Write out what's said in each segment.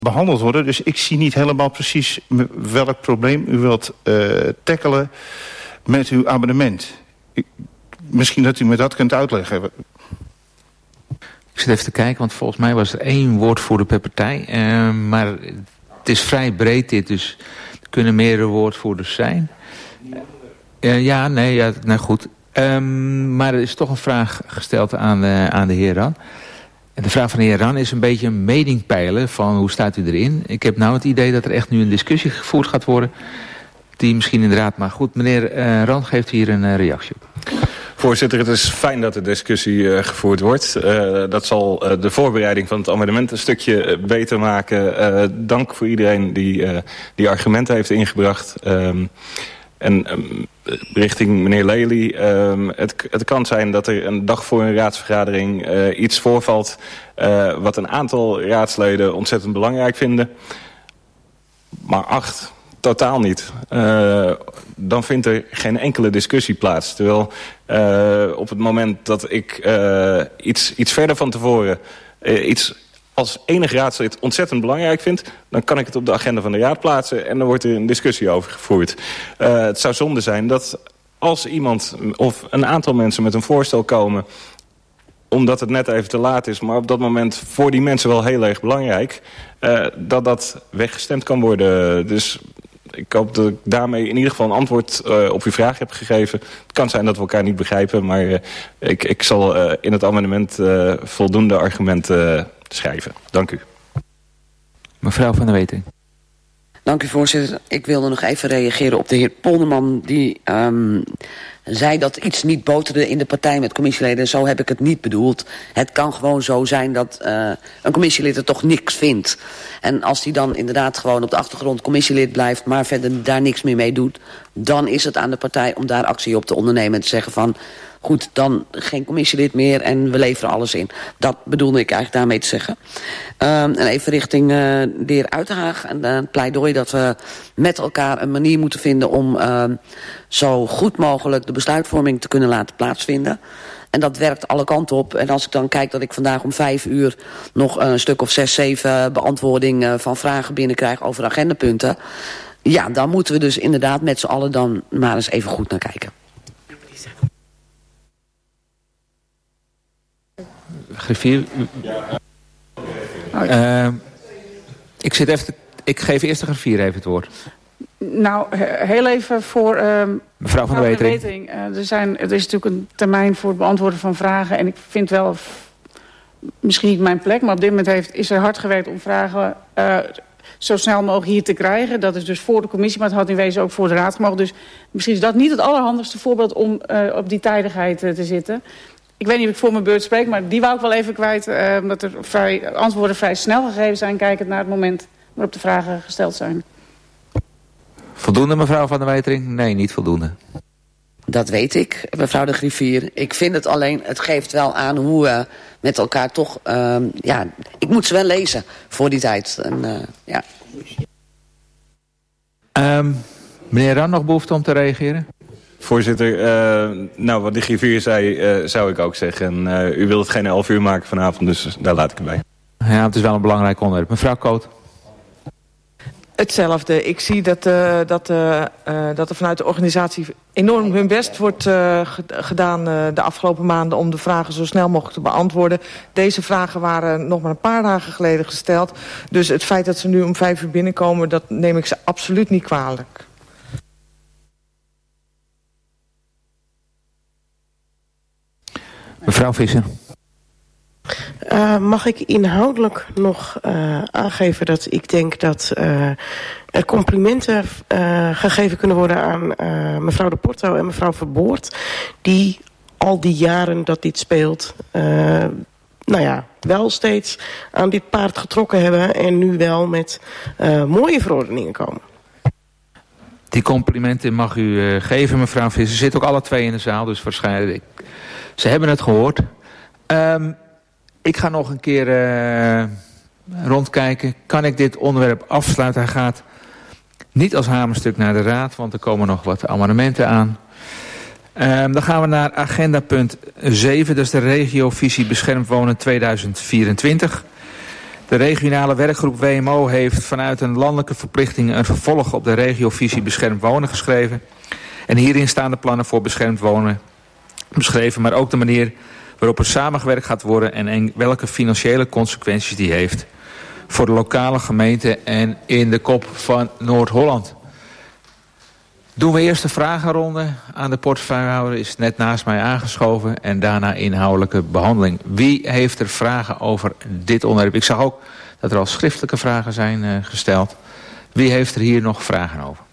behandeld worden. Dus ik zie niet helemaal precies welk probleem u wilt tackelen met uw amendement. Misschien dat u me dat kunt uitleggen. Ik zit even te kijken, want volgens mij was er 1 woordvoerder per partij. Maar het is vrij breed dit, dus er kunnen meerdere woordvoerders zijn. Goed. Maar er is toch een vraag gesteld aan de heer Ran. En de vraag van de heer Ran is een beetje een mening peilen van hoe staat u erin. Ik heb nou het idee dat er echt nu een discussie gevoerd gaat worden. Die misschien inderdaad, maar goed, meneer Ran geeft hier een reactie op. Voorzitter, het is fijn dat de discussie gevoerd wordt. Dat zal de voorbereiding van het amendement een stukje beter maken. Dank voor iedereen die argumenten heeft ingebracht. Richting meneer Lely, het kan zijn dat er een dag voor een raadsvergadering iets voorvalt wat een aantal raadsleden ontzettend belangrijk vinden. Maar 8 totaal niet. Dan vindt er geen enkele discussie plaats. Terwijl op het moment dat ik iets verder van tevoren iets als enig raadslid ontzettend belangrijk vind, dan kan ik het op de agenda van de raad plaatsen en dan wordt er een discussie over gevoerd. Het zou zonde zijn dat als iemand of een aantal mensen met een voorstel komen, omdat het net even te laat is, maar op dat moment voor die mensen wel heel erg belangrijk, dat weggestemd kan worden. Dus ik hoop dat ik daarmee in ieder geval een antwoord op uw vraag heb gegeven. Het kan zijn dat we elkaar niet begrijpen, maar ik zal in het amendement voldoende argumenten schrijven. Dank u. Mevrouw Van der Wetering. Dank u, voorzitter. Ik wilde nog even reageren op de heer Polderman die zei dat iets niet boterde in de partij met commissieleden. Zo heb ik het niet bedoeld. Het kan gewoon zo zijn dat een commissielid er toch niks vindt. En als die dan inderdaad gewoon op de achtergrond commissielid blijft, maar verder daar niks meer mee doet, dan is het aan de partij om daar actie op te ondernemen en te zeggen van, goed, dan geen commissielid meer en we leveren alles in. Dat bedoelde ik eigenlijk daarmee te zeggen. En even richting de heer Uitenhaag en het pleidooi dat we met elkaar een manier moeten vinden om zo goed mogelijk de besluitvorming te kunnen laten plaatsvinden. En dat werkt alle kanten op. En als ik dan kijk dat ik vandaag om 5 uur nog een stuk of 6, 7 beantwoording van vragen binnenkrijg over agendapunten, ja, dan moeten we dus inderdaad met z'n allen dan maar eens even goed naar kijken. Griffier. Ik geef eerst de griffier even het woord. Nou, heel even voor mevrouw Van der Wetering. Er is natuurlijk een termijn voor het beantwoorden van vragen. En ik vind wel, misschien niet mijn plek, maar op dit moment is er hard gewerkt om vragen zo snel mogelijk hier te krijgen. Dat is dus voor de commissie, maar het had in wezen ook voor de raad gemogen. Dus misschien is dat niet het allerhandigste voorbeeld om op die tijdigheid te zitten. Ik weet niet of ik voor mijn beurt spreek, maar die wou ik wel even kwijt. Omdat er antwoorden vrij snel gegeven zijn, kijkend naar het moment waarop de vragen gesteld zijn. Voldoende, mevrouw Van der Wetering? Nee, niet voldoende. Dat weet ik, mevrouw de griffier. Ik vind het alleen, het geeft wel aan hoe we met elkaar toch, ik moet ze wel lezen voor die tijd. En, ja. Meneer Ran, nog behoefte om te reageren? Voorzitter, wat de griffier zei, zou ik ook zeggen. En u wilt het geen 11 uur maken vanavond, dus daar laat ik het bij. Ja, het is wel een belangrijk onderwerp. Mevrouw Koot. Hetzelfde. Ik zie dat er vanuit de organisatie enorm hun best wordt gedaan de afgelopen maanden om de vragen zo snel mogelijk te beantwoorden. Deze vragen waren nog maar een paar dagen geleden gesteld. Dus het feit dat ze nu om 5 uur binnenkomen, dat neem ik ze absoluut niet kwalijk. Mevrouw Visser. Mag ik inhoudelijk nog aangeven dat ik denk dat er complimenten gegeven kunnen worden aan mevrouw de Porto en mevrouw Verboort, die al die jaren dat dit speelt, wel steeds aan dit paard getrokken hebben en nu wel met mooie verordeningen komen. Die complimenten mag u geven, mevrouw Visser. Ze zitten ook alle twee in de zaal, dus waarschijnlijk. Ze hebben het gehoord. Ik ga nog een keer rondkijken. Kan ik dit onderwerp afsluiten? Hij gaat niet als hamerstuk naar de raad, want er komen nog wat amendementen aan. Dan gaan we naar agenda punt 7. Dat is de regiovisie beschermd wonen 2024. De regionale werkgroep WMO heeft vanuit een landelijke verplichting een vervolg op de regiovisie beschermd wonen geschreven. En hierin staan de plannen voor beschermd wonen beschreven, maar ook de manier waarop er samengewerkt gaat worden en welke financiële consequenties die heeft voor de lokale gemeente en in de kop van Noord-Holland. Doen we eerst de vragenronde aan de portefeuillehouder, is net naast mij aangeschoven, en daarna inhoudelijke behandeling. Wie heeft er vragen over dit onderwerp? Ik zag ook dat er al schriftelijke vragen zijn gesteld. Wie heeft er hier nog vragen over?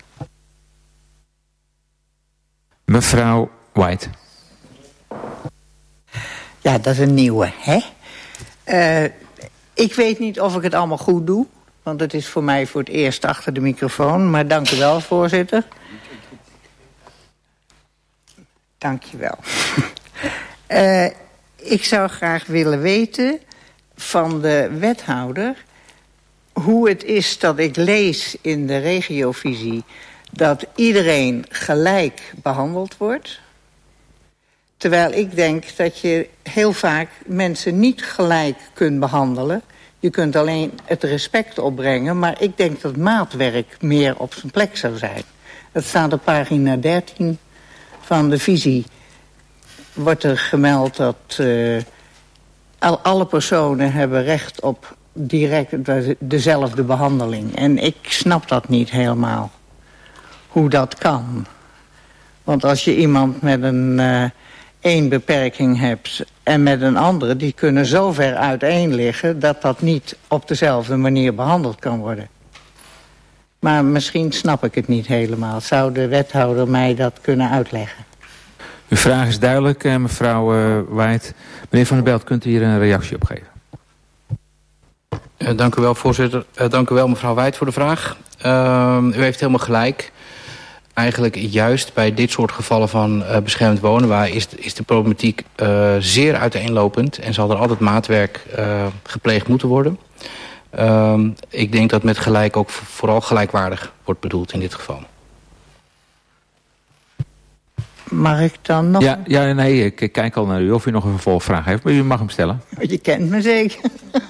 Mevrouw White. Ja, dat is een nieuwe, hè? Ik weet niet of ik het allemaal goed doe, want het is voor mij voor het eerst achter de microfoon. Maar dank u wel, voorzitter. Dank je wel. Ik zou graag willen weten van de wethouder hoe het is dat ik lees in de regiovisie dat iedereen gelijk behandeld wordt. Terwijl ik denk dat je heel vaak mensen niet gelijk kunt behandelen. Je kunt alleen het respect opbrengen, maar ik denk dat maatwerk meer op zijn plek zou zijn. Dat staat op pagina 13 van de visie. Wordt er gemeld dat alle personen hebben recht op direct dezelfde behandeling. En ik snap dat niet helemaal, hoe dat kan. Want als je iemand met één beperking hebt en met een andere, die kunnen zo ver uiteen liggen dat dat niet op dezelfde manier behandeld kan worden. Maar misschien snap ik het niet helemaal. Zou de wethouder mij dat kunnen uitleggen? Uw vraag is duidelijk, mevrouw White. Meneer Van der Belt, kunt u hier een reactie op geven? Dank u wel, voorzitter. Dank u wel, mevrouw White, voor de vraag. U heeft helemaal gelijk. Eigenlijk juist bij dit soort gevallen van beschermd wonen, waar is de problematiek zeer uiteenlopend en zal er altijd maatwerk gepleegd moeten worden. Ik denk dat met gelijk ook vooral gelijkwaardig wordt bedoeld in dit geval. Mag ik dan nog? Ja, nee, ik kijk al naar u of u nog een vervolgvraag heeft, maar u mag hem stellen. Je kent me zeker.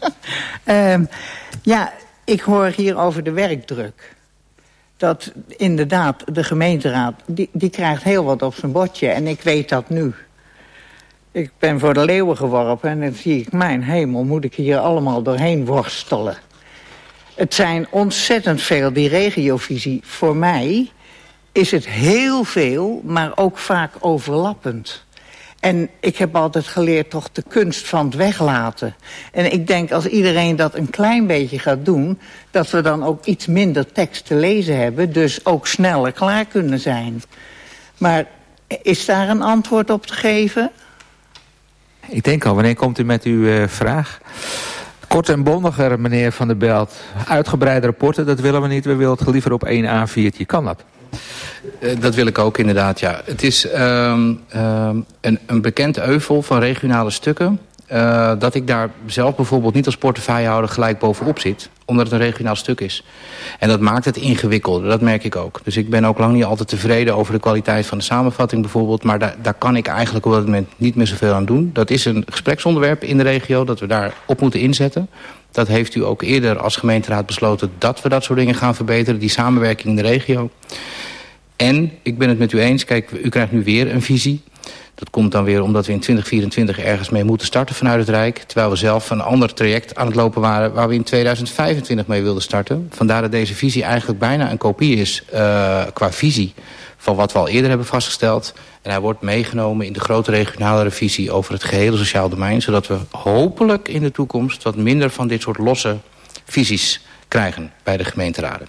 Ja, ik hoor hier over de werkdruk. Dat inderdaad de gemeenteraad, die krijgt heel wat op zijn bordje. En ik weet dat nu. Ik ben voor de leeuwen geworpen en dan zie ik, mijn hemel, moet ik hier allemaal doorheen worstelen. Het zijn ontzettend veel, die regiovisie. Voor mij is het heel veel, maar ook vaak overlappend. En ik heb altijd geleerd toch de kunst van het weglaten. En ik denk als iedereen dat een klein beetje gaat doen, dat we dan ook iets minder tekst te lezen hebben, dus ook sneller klaar kunnen zijn. Maar is daar een antwoord op te geven? Ik denk al, wanneer komt u met uw vraag? Kort en bondiger, meneer Van der Belt. Uitgebreide rapporten, dat willen we niet. We willen het liever op 1 A4'tje. Kan dat? Dat wil ik ook inderdaad, ja. Het is een bekend euvel van regionale stukken. Dat ik daar zelf bijvoorbeeld niet als portefeuillehouder gelijk bovenop zit. Omdat het een regionaal stuk is. En dat maakt het ingewikkelder, dat merk ik ook. Dus ik ben ook lang niet altijd tevreden over de kwaliteit van de samenvatting bijvoorbeeld. Maar daar kan ik eigenlijk op dat moment niet meer zoveel aan doen. Dat is een gespreksonderwerp in de regio, dat we daar op moeten inzetten. Dat heeft u ook eerder als gemeenteraad besloten dat we dat soort dingen gaan verbeteren. Die samenwerking in de regio. En ik ben het met u eens, kijk, u krijgt nu weer een visie. Dat komt dan weer omdat we in 2024 ergens mee moeten starten vanuit het Rijk. Terwijl we zelf een ander traject aan het lopen waren waar we in 2025 mee wilden starten. Vandaar dat deze visie eigenlijk bijna een kopie is qua visie van wat we al eerder hebben vastgesteld. En hij wordt meegenomen in de grote regionale revisie over het gehele sociaal domein. Zodat we hopelijk in de toekomst wat minder van dit soort losse visies krijgen bij de gemeenteraden.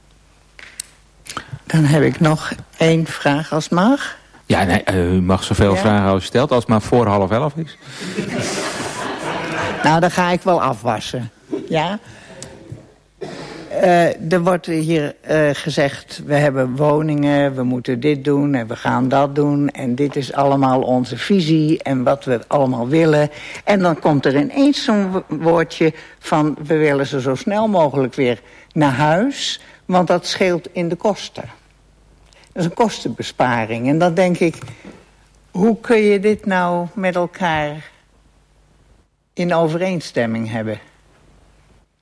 Dan heb ik nog 1 vraag als mag. Ja, nee, u mag zoveel vragen als u stelt, als het maar voor 10:30 is. Nou, dan ga ik wel afwassen. Ja? Er wordt hier gezegd, we hebben woningen, we moeten dit doen en we gaan dat doen. En dit is allemaal onze visie en wat we allemaal willen. En dan komt er ineens zo'n woordje van, we willen ze zo snel mogelijk weer naar huis. Want dat scheelt in de kosten. Dat is een kostenbesparing. En dan denk ik, hoe kun je dit nou met elkaar in overeenstemming hebben?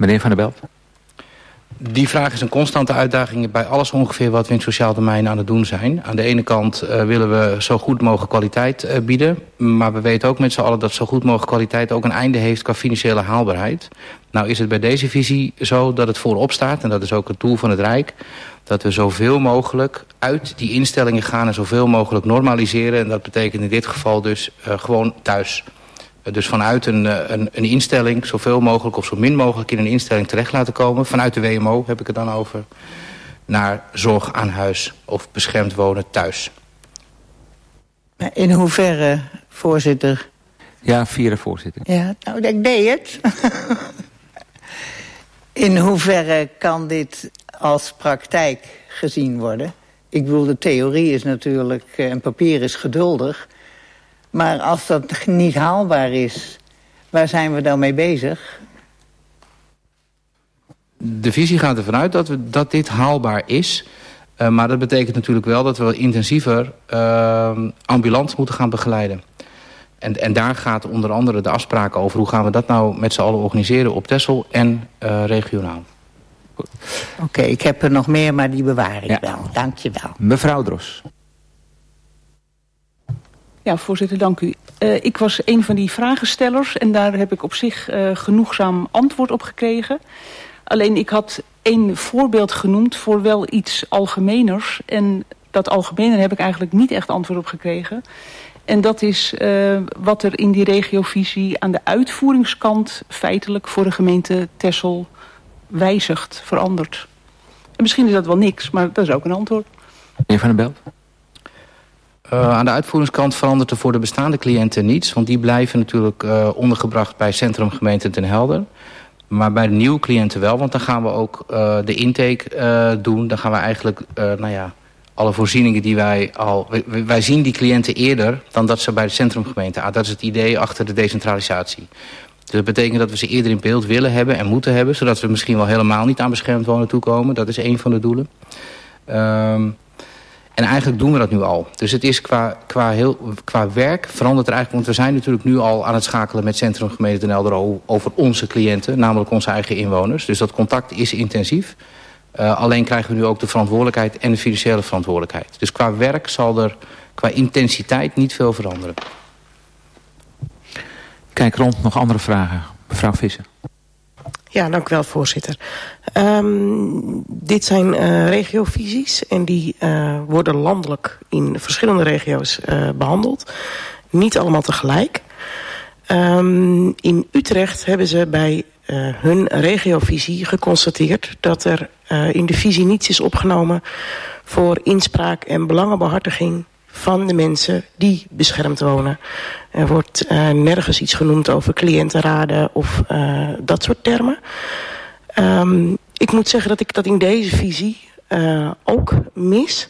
Meneer Van der Belt. Die vraag is een constante uitdaging bij alles ongeveer wat we in het sociaal domein aan het doen zijn. Aan de ene kant willen we zo goed mogelijk kwaliteit bieden. Maar we weten ook met z'n allen dat zo goed mogelijk kwaliteit ook een einde heeft qua financiële haalbaarheid. Nou is het bij deze visie zo dat het voorop staat, en dat is ook het doel van het Rijk, dat we zoveel mogelijk uit die instellingen gaan en zoveel mogelijk normaliseren. En dat betekent in dit geval dus gewoon thuis. Dus vanuit een instelling zoveel mogelijk of zo min mogelijk in een instelling terecht laten komen. Vanuit de WMO heb ik het dan over. Naar zorg aan huis of beschermd wonen thuis. In hoeverre, voorzitter? Ja, vierde voorzitter. Ja, nou, ik deed het. In hoeverre kan dit als praktijk gezien worden? Ik bedoel, de theorie is natuurlijk, en papier is geduldig. Maar als dat niet haalbaar is, waar zijn we dan mee bezig? De visie gaat ervan uit dat dit haalbaar is. Maar dat betekent natuurlijk wel dat we intensiever ambulant moeten gaan begeleiden. En daar gaat onder andere de afspraken over hoe gaan we dat nou met z'n allen organiseren op Texel en regionaal. Oké, ik heb er nog meer, maar die bewaar ik wel. Dank je wel. Mevrouw Dros. Ja, voorzitter, dank u. Ik was een van die vragenstellers en daar heb ik op zich genoegzaam antwoord op gekregen. Alleen ik had één voorbeeld genoemd voor wel iets algemeners. En dat algemener heb ik eigenlijk niet echt antwoord op gekregen. En dat is wat er in die regiovisie aan de uitvoeringskant feitelijk voor de gemeente Texel wijzigt, verandert. En misschien is dat wel niks, maar dat is ook een antwoord. Meneer Van der Belt. Aan de uitvoeringskant verandert er voor de bestaande cliënten niets. Want die blijven natuurlijk ondergebracht bij Centrum Gemeente Den Helder. Maar bij de nieuwe cliënten wel. Want dan gaan we ook de intake doen. Dan gaan we eigenlijk alle voorzieningen die wij al... Wij zien die cliënten eerder dan dat ze bij de centrumgemeente... Dat is het idee achter de decentralisatie. Dus dat betekent dat we ze eerder in beeld willen hebben en moeten hebben. Zodat we misschien wel helemaal niet aan beschermd wonen toekomen. Dat is één van de doelen. En eigenlijk doen we dat nu al. Dus het is qua werk verandert er eigenlijk... want we zijn natuurlijk nu al aan het schakelen met Centrum Gemeente Den Helder... over onze cliënten, namelijk onze eigen inwoners. Dus dat contact is intensief. Alleen krijgen we nu ook de verantwoordelijkheid en de financiële verantwoordelijkheid. Dus qua werk zal er qua intensiteit niet veel veranderen. Kijk rond, nog andere vragen. Mevrouw Visser. Ja, dank u wel, voorzitter. Dit zijn regiovisies en die worden landelijk in verschillende regio's behandeld. Niet allemaal tegelijk. In Utrecht hebben ze bij hun regiovisie geconstateerd dat er in de visie niets is opgenomen voor inspraak en belangenbehartiging van de mensen die beschermd wonen. Er wordt nergens iets genoemd over cliëntenraden of dat soort termen. Ik moet zeggen dat ik dat in deze visie ook mis.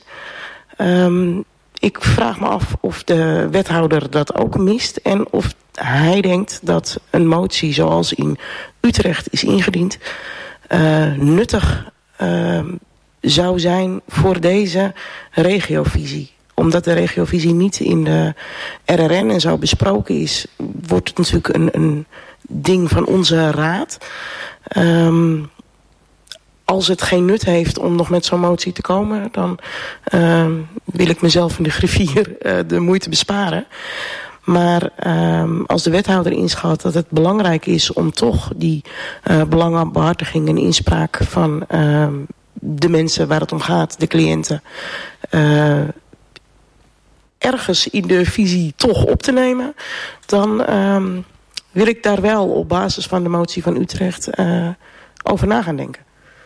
Ik vraag me af of de wethouder dat ook mist en of hij denkt dat een motie zoals in Utrecht is ingediend nuttig zou zijn voor deze regiovisie. Omdat de regiovisie niet in de RRN en zo besproken is, wordt het natuurlijk een ding van onze raad. Als het geen nut heeft om nog met zo'n motie te komen, dan wil ik mezelf in de griffier de moeite besparen. Maar als de wethouder inschat dat het belangrijk is om toch die belangenbehartiging en inspraak van de mensen waar het om gaat, de cliënten, ergens in de visie toch op te nemen, dan wil ik daar wel op basis van de motie van Utrecht over na gaan denken.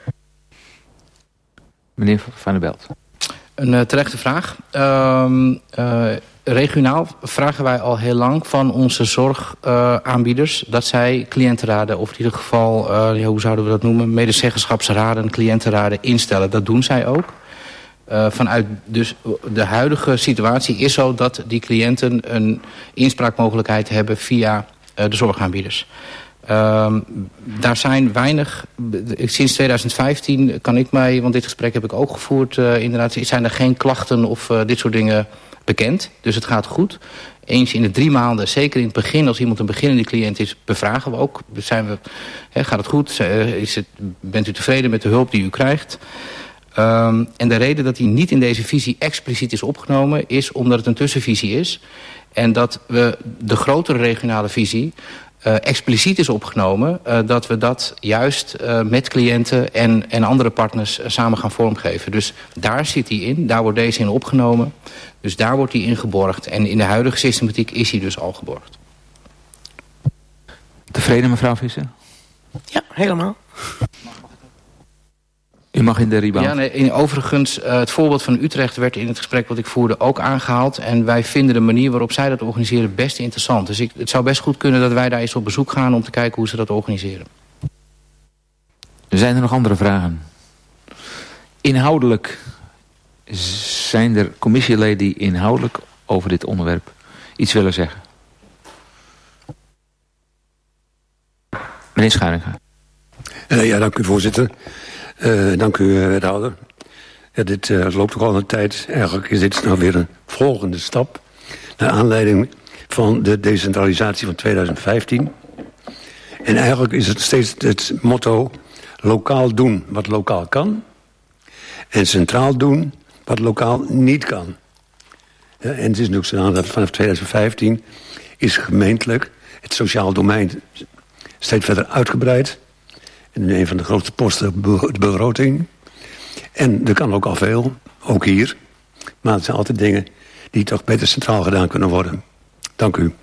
Meneer Van der Belt. Een terechte vraag. Regionaal vragen wij al heel lang van onze zorgaanbieders dat zij cliëntenraden, of in ieder geval, hoe zouden we dat noemen, medezeggenschapsraden, cliëntenraden instellen. Dat doen zij ook. Vanuit dus de huidige situatie is zo dat die cliënten een inspraakmogelijkheid hebben via de zorgaanbieders. Daar zijn weinig... Sinds 2015 kan ik mij... want dit gesprek heb ik ook gevoerd... inderdaad, zijn er geen klachten of dit soort dingen bekend. Dus het gaat goed. Eens in de 3 maanden, zeker in het begin... als iemand een beginnende cliënt is, bevragen we ook. Gaat het goed? Bent u tevreden met de hulp die u krijgt? En de reden dat die niet in deze visie expliciet is opgenomen... is omdat het een tussenvisie is. En dat we de grotere regionale visie... expliciet is opgenomen... dat we dat juist met cliënten en andere partners samen gaan vormgeven. Dus daar zit die in, daar wordt deze in opgenomen. Dus daar wordt die in geborgd. En in de huidige systematiek is die dus al geborgd. Tevreden, mevrouw Visser? Ja, helemaal. U mag in de rebound. Ja, nee, overigens, het voorbeeld van Utrecht werd in het gesprek wat ik voerde ook aangehaald. En wij vinden de manier waarop zij dat organiseren best interessant. Dus het zou best goed kunnen dat wij daar eens op bezoek gaan om te kijken hoe ze dat organiseren. Zijn er nog andere vragen? Inhoudelijk zijn er commissieleden die inhoudelijk over dit onderwerp iets willen zeggen. Meneer Schuininga. Ja, dank u voorzitter. Dank u, wethouder. Ja, dit loopt toch al een tijd. Eigenlijk is dit nou weer een volgende stap... naar aanleiding van de decentralisatie van 2015. En eigenlijk is het steeds het motto... lokaal doen wat lokaal kan... en centraal doen wat lokaal niet kan. Ja, en het is natuurlijk zo dat vanaf 2015... is gemeentelijk het sociaal domein steeds verder uitgebreid... in een van de grootste posten de begroting. En er kan ook al veel, ook hier. Maar het zijn altijd dingen die toch beter centraal gedaan kunnen worden. Dank u.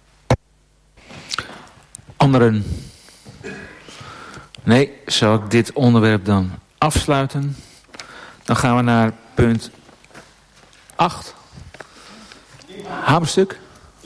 Anderen? Nee, zal ik dit onderwerp dan afsluiten? Dan gaan we naar punt 8. Hamerstuk?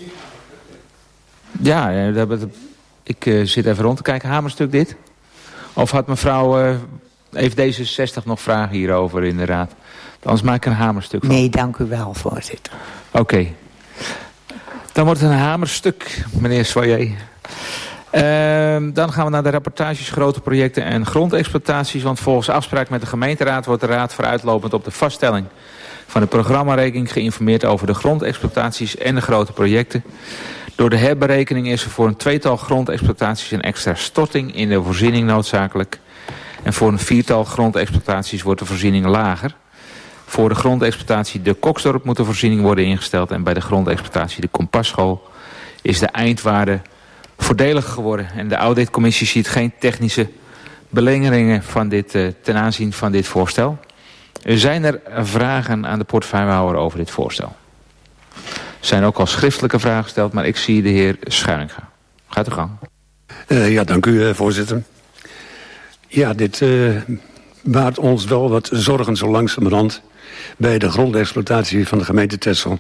Ja, ik zit even rond te kijken. Hamerstuk dit? Of had mevrouw, heeft D66 nog vragen hierover in de raad? Anders maak ik een hamerstuk van. Nee, dank u wel, voorzitter. Oké. Dan wordt het een hamerstuk, meneer Soyer. Dan gaan we naar de rapportages, grote projecten en grondexploitaties. Want volgens afspraak met de gemeenteraad wordt de raad vooruitlopend op de vaststelling van de programmarekening geïnformeerd over de grondexploitaties en de grote projecten. Door de herberekening is er voor een 2-tal grondexploitaties een extra storting in de voorziening noodzakelijk. En voor een 4-tal grondexploitaties wordt de voorziening lager. Voor de grondexploitatie de Koksdorp moet de voorziening worden ingesteld. En bij de grondexploitatie de Compasschool is de eindwaarde voordelig geworden. En de auditcommissie ziet geen technische belemmeringen van ten aanzien van dit voorstel. Zijn er vragen aan de portefeuillehouder over dit voorstel? Er zijn ook al schriftelijke vragen gesteld, maar ik zie de heer Schuininga. Gaat uw gang. Ja, dank u, voorzitter. Ja, dit baart ons wel wat zorgen zo langzamerhand bij de grondexploitatie van de gemeente Texel.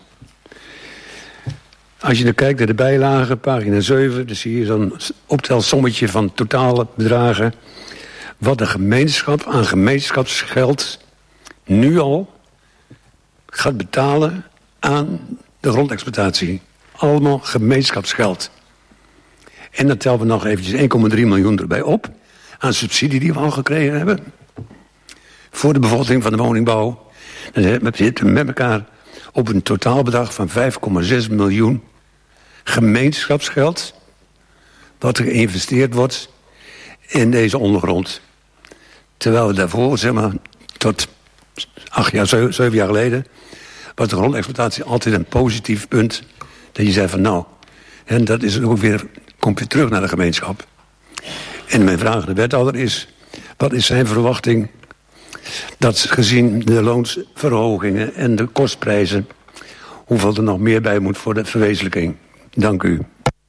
Als je dan kijkt naar de bijlagen, pagina 7, dan zie je zo'n optelsommetje van totale bedragen. Wat de gemeenschap aan gemeenschapsgeld nu al gaat betalen aan de grondexploitatie. Allemaal gemeenschapsgeld. En dan tellen we nog eventjes 1,3 miljoen erbij op aan subsidie die we al gekregen hebben. Voor de bevolking van de woningbouw. Dan zitten we met elkaar op een totaalbedrag van 5,6 miljoen gemeenschapsgeld wat er geïnvesteerd wordt in deze ondergrond. Terwijl we daarvoor, zeg maar, tot 7 jaar geleden was de grondexploitatie altijd een positief punt. Dat je zei van nou, en dat is ook weer, komt weer terug naar de gemeenschap. En mijn vraag aan de wethouder is, wat is zijn verwachting dat gezien de loonsverhogingen en de kostprijzen, hoeveel er nog meer bij moet voor de verwezenlijking? Dank u.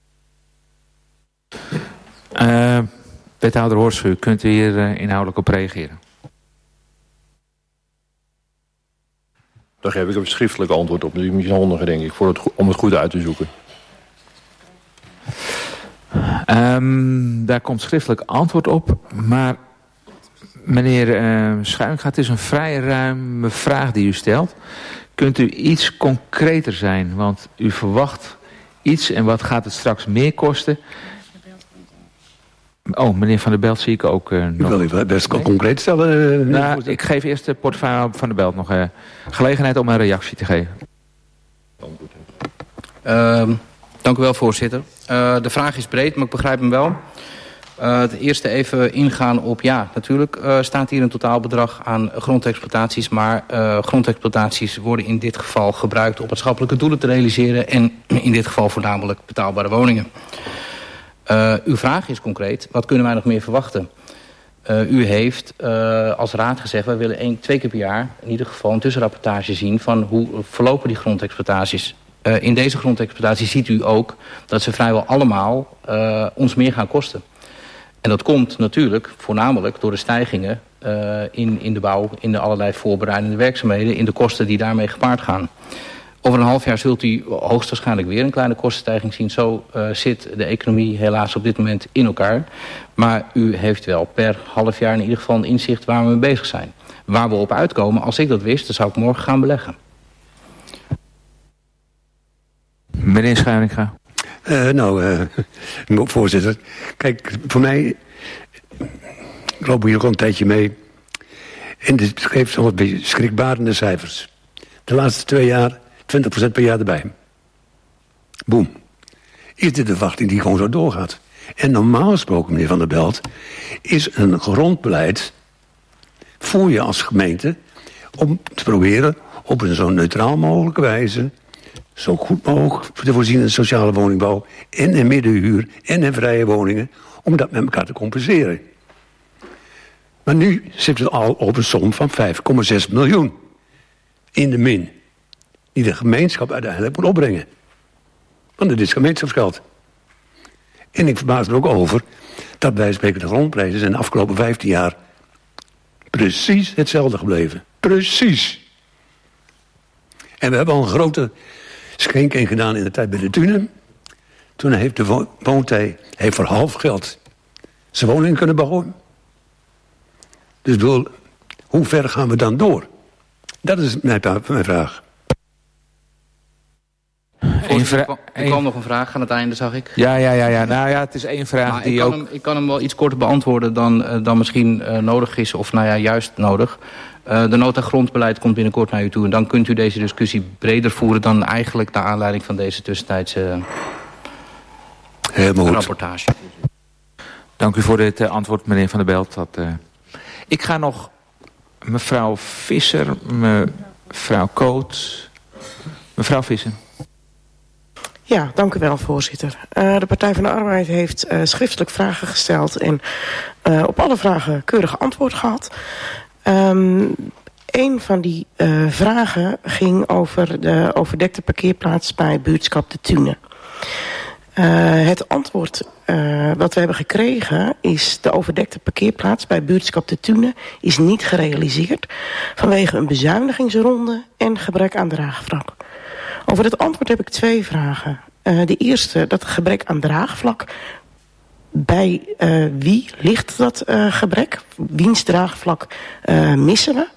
Wethouder Horst, kunt u hier inhoudelijk op reageren? Daar geef ik een schriftelijk antwoord op. Dus ik moet je handiger, denk ik, om het goed uit te zoeken. Daar komt schriftelijk antwoord op. Maar meneer Schuininga, het is een vrij ruime vraag die u stelt. Kunt u iets concreter zijn? Want u verwacht iets en wat gaat het straks meer kosten? Oh, meneer Van der Belt zie ik ook nog. Ik wil even best concreet stellen. Ik geef eerst de portefeuille Van der Belt nog gelegenheid om een reactie te geven. Dank u wel, voorzitter. De vraag is breed, maar ik begrijp hem wel. Het eerste even ingaan op, ja, natuurlijk staat hier een totaalbedrag aan grondexploitaties. Maar grondexploitaties worden in dit geval gebruikt om maatschappelijke doelen te realiseren. En in dit geval voornamelijk betaalbare woningen. Uw vraag is concreet, wat kunnen wij nog meer verwachten? U heeft als raad gezegd, wij willen 2 keer per jaar in ieder geval een tussenrapportage zien van hoe verlopen die grondexploitaties. In deze grondexploitatie ziet u ook dat ze vrijwel allemaal ons meer gaan kosten. En dat komt natuurlijk voornamelijk door de stijgingen in de bouw, in de allerlei voorbereidende werkzaamheden, in de kosten die daarmee gepaard gaan. Over een half jaar zult u hoogstwaarschijnlijk weer een kleine kostenstijging zien. Zo zit de economie helaas op dit moment in elkaar. Maar u heeft wel per half jaar in ieder geval een inzicht waar we mee bezig zijn. Waar we op uitkomen, als ik dat wist, dan zou ik morgen gaan beleggen. Meneer Schuininga. Voorzitter. Kijk, voor mij... Ik loop hier ook al een tijdje mee. En dit geeft zo'n wat beetje schrikbarende cijfers. De laatste 2 jaar 20% per jaar erbij. Boom. Is dit de verwachting die gewoon zo doorgaat? En normaal gesproken, meneer Van der Belt, is een grondbeleid voor je als gemeente om te proberen op een zo neutraal mogelijke wijze, zo goed mogelijk te voorzien in sociale woningbouw en in middenhuur en in vrije woningen, om dat met elkaar te compenseren. Maar nu zitten we al op een som van 5,6 miljoen in de min, die de gemeenschap uiteindelijk moet opbrengen. Want het is gemeenschapsgeld. En ik verbaas me ook over dat wij spreken de grondprijzen zijn de afgelopen 15 jaar precies hetzelfde gebleven. Precies. En we hebben al een grote schenking gedaan in de tijd bij de Tunen. Toen heeft de Woontij voor half geld zijn woning kunnen bouwen. Dus bedoel, hoe ver gaan we dan door? Dat is mijn vraag. Er kwam nog een vraag aan het einde, zag ik. Ja. Nou ja, het is 1 vraag maar die ik kan hem wel iets korter beantwoorden dan misschien nodig is. Of juist nodig. De nota grondbeleid komt binnenkort naar u toe. En dan kunt u deze discussie breder voeren dan eigenlijk naar aanleiding van deze tussentijdse rapportage. Dank u voor dit antwoord, meneer Van der Belt. Ik ga nog mevrouw Visser, mevrouw Koot, mevrouw Visser. Ja, dank u wel, voorzitter. De Partij van de Arbeid heeft schriftelijk vragen gesteld en op alle vragen keurig antwoord gehad. Een van die vragen ging over de overdekte parkeerplaats bij buurtschap De Tunen. Het antwoord wat we hebben gekregen is: de overdekte parkeerplaats bij buurtschap De Tunen is niet gerealiseerd vanwege een bezuinigingsronde en gebrek aan draagvlak. Over het antwoord heb ik 2 vragen. De eerste, dat gebrek aan draagvlak. Bij wie ligt dat gebrek? Wiens draagvlak missen we?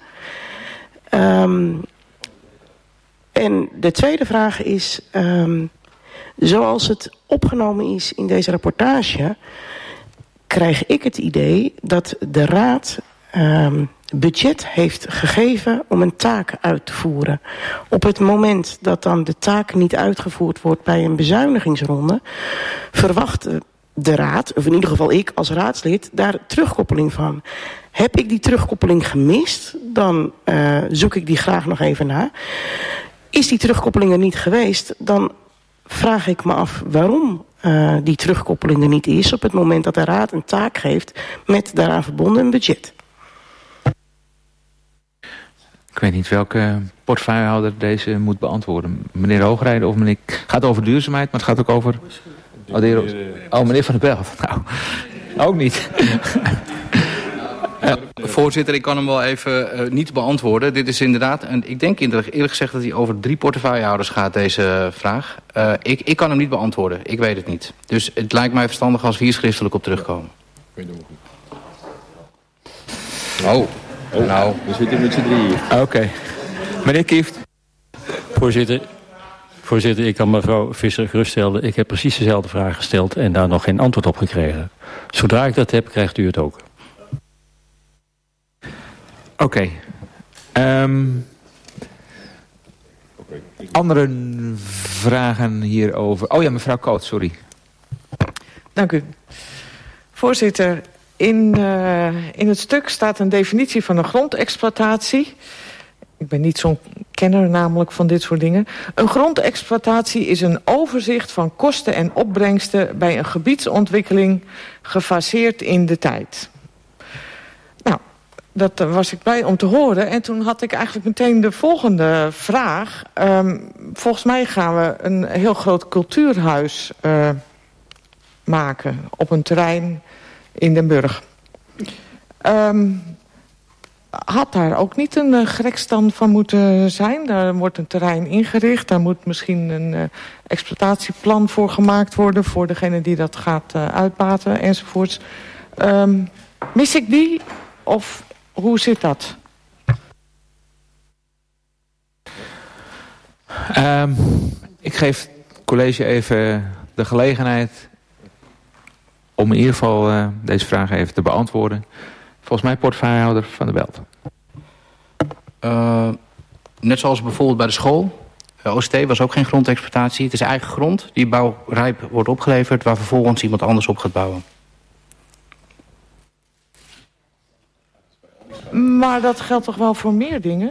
En de tweede vraag is, zoals het opgenomen is in deze rapportage, krijg ik het idee dat de Raad budget heeft gegeven om een taak uit te voeren. Op het moment dat dan de taak niet uitgevoerd wordt bij een bezuinigingsronde, verwacht de Raad, of in ieder geval ik als raadslid, daar terugkoppeling van. Heb ik die terugkoppeling gemist, dan zoek ik die graag nog even na. Is die terugkoppeling er niet geweest, dan vraag ik me af waarom die terugkoppeling er niet is op het moment dat de Raad een taak geeft met daaraan verbonden een budget. Ik weet niet welke portefeuillehouder deze moet beantwoorden. Meneer Hoogrijden of meneer... Het gaat over duurzaamheid, maar het gaat ook over... meneer Van der Belt. Nou, ook niet. Voorzitter, ik kan hem wel even niet beantwoorden. Dit is inderdaad, en ik denk eerlijk gezegd dat hij over 3 portefeuillehouders gaat, deze vraag. Ik kan hem niet beantwoorden, ik weet het niet. Dus het lijkt mij verstandig als we hier schriftelijk op terugkomen. Nou, we zitten met z'n 3. Oké. Meneer Kieft. Voorzitter, Voorzitter, ik kan mevrouw Visser geruststellen. Ik heb precies dezelfde vraag gesteld en daar nog geen antwoord op gekregen. Zodra ik dat heb, krijgt u het ook. Oké. Andere vragen hierover? Oh ja, mevrouw Koot, sorry. Dank u. Voorzitter, in het stuk staat een definitie van een grondexploitatie. Ik ben niet zo'n kenner namelijk van dit soort dingen. Een grondexploitatie is een overzicht van kosten en opbrengsten bij een gebiedsontwikkeling gefaseerd in de tijd. Nou, dat was ik blij om te horen. En toen had ik eigenlijk meteen de volgende vraag. Volgens mij gaan we een heel groot cultuurhuis maken op een terrein in Den Burg. Had daar ook niet een gerekstand van moeten zijn? Daar wordt een terrein ingericht. Daar moet misschien een exploitatieplan voor gemaakt worden voor degene die dat gaat uitbaten enzovoorts. Mis ik die of hoe zit dat? Ik geef het college even de gelegenheid om in ieder geval deze vraag even te beantwoorden. Volgens mij portefeuillehouder Van der Belt. Net zoals bijvoorbeeld bij de school. OST was ook geen grondexploitatie. Het is eigen grond die bouwrijp wordt opgeleverd, waar vervolgens iemand anders op gaat bouwen. Maar dat geldt toch wel voor meer dingen?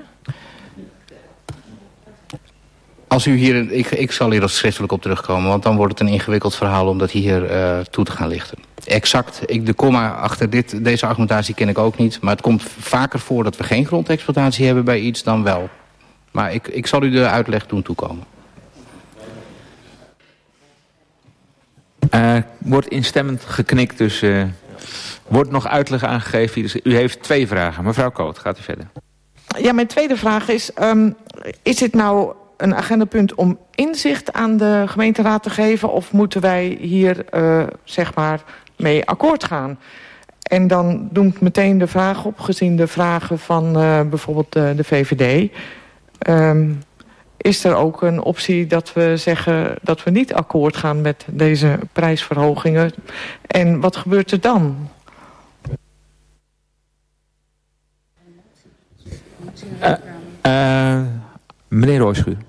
Als u hier, ik zal hier schriftelijk op terugkomen, want dan wordt het een ingewikkeld verhaal om dat hier toe te gaan lichten. Exact, de komma achter deze argumentatie ken ik ook niet, maar het komt vaker voor dat we geen grondexploitatie hebben bij iets dan wel. Maar ik zal u de uitleg doen toekomen. Wordt instemmend geknikt, dus wordt nog uitleg aangegeven. Dus u heeft 2 vragen. Mevrouw Koot, gaat u verder. Ja, mijn tweede vraag is dit nou een agendapunt om inzicht aan de gemeenteraad te geven, of moeten wij hier zeg maar mee akkoord gaan? En dan doemt meteen de vraag op, gezien de vragen van bijvoorbeeld de VVD. Is er ook een optie dat we zeggen dat we niet akkoord gaan met deze prijsverhogingen? En wat gebeurt er dan? Meneer Rooschuur.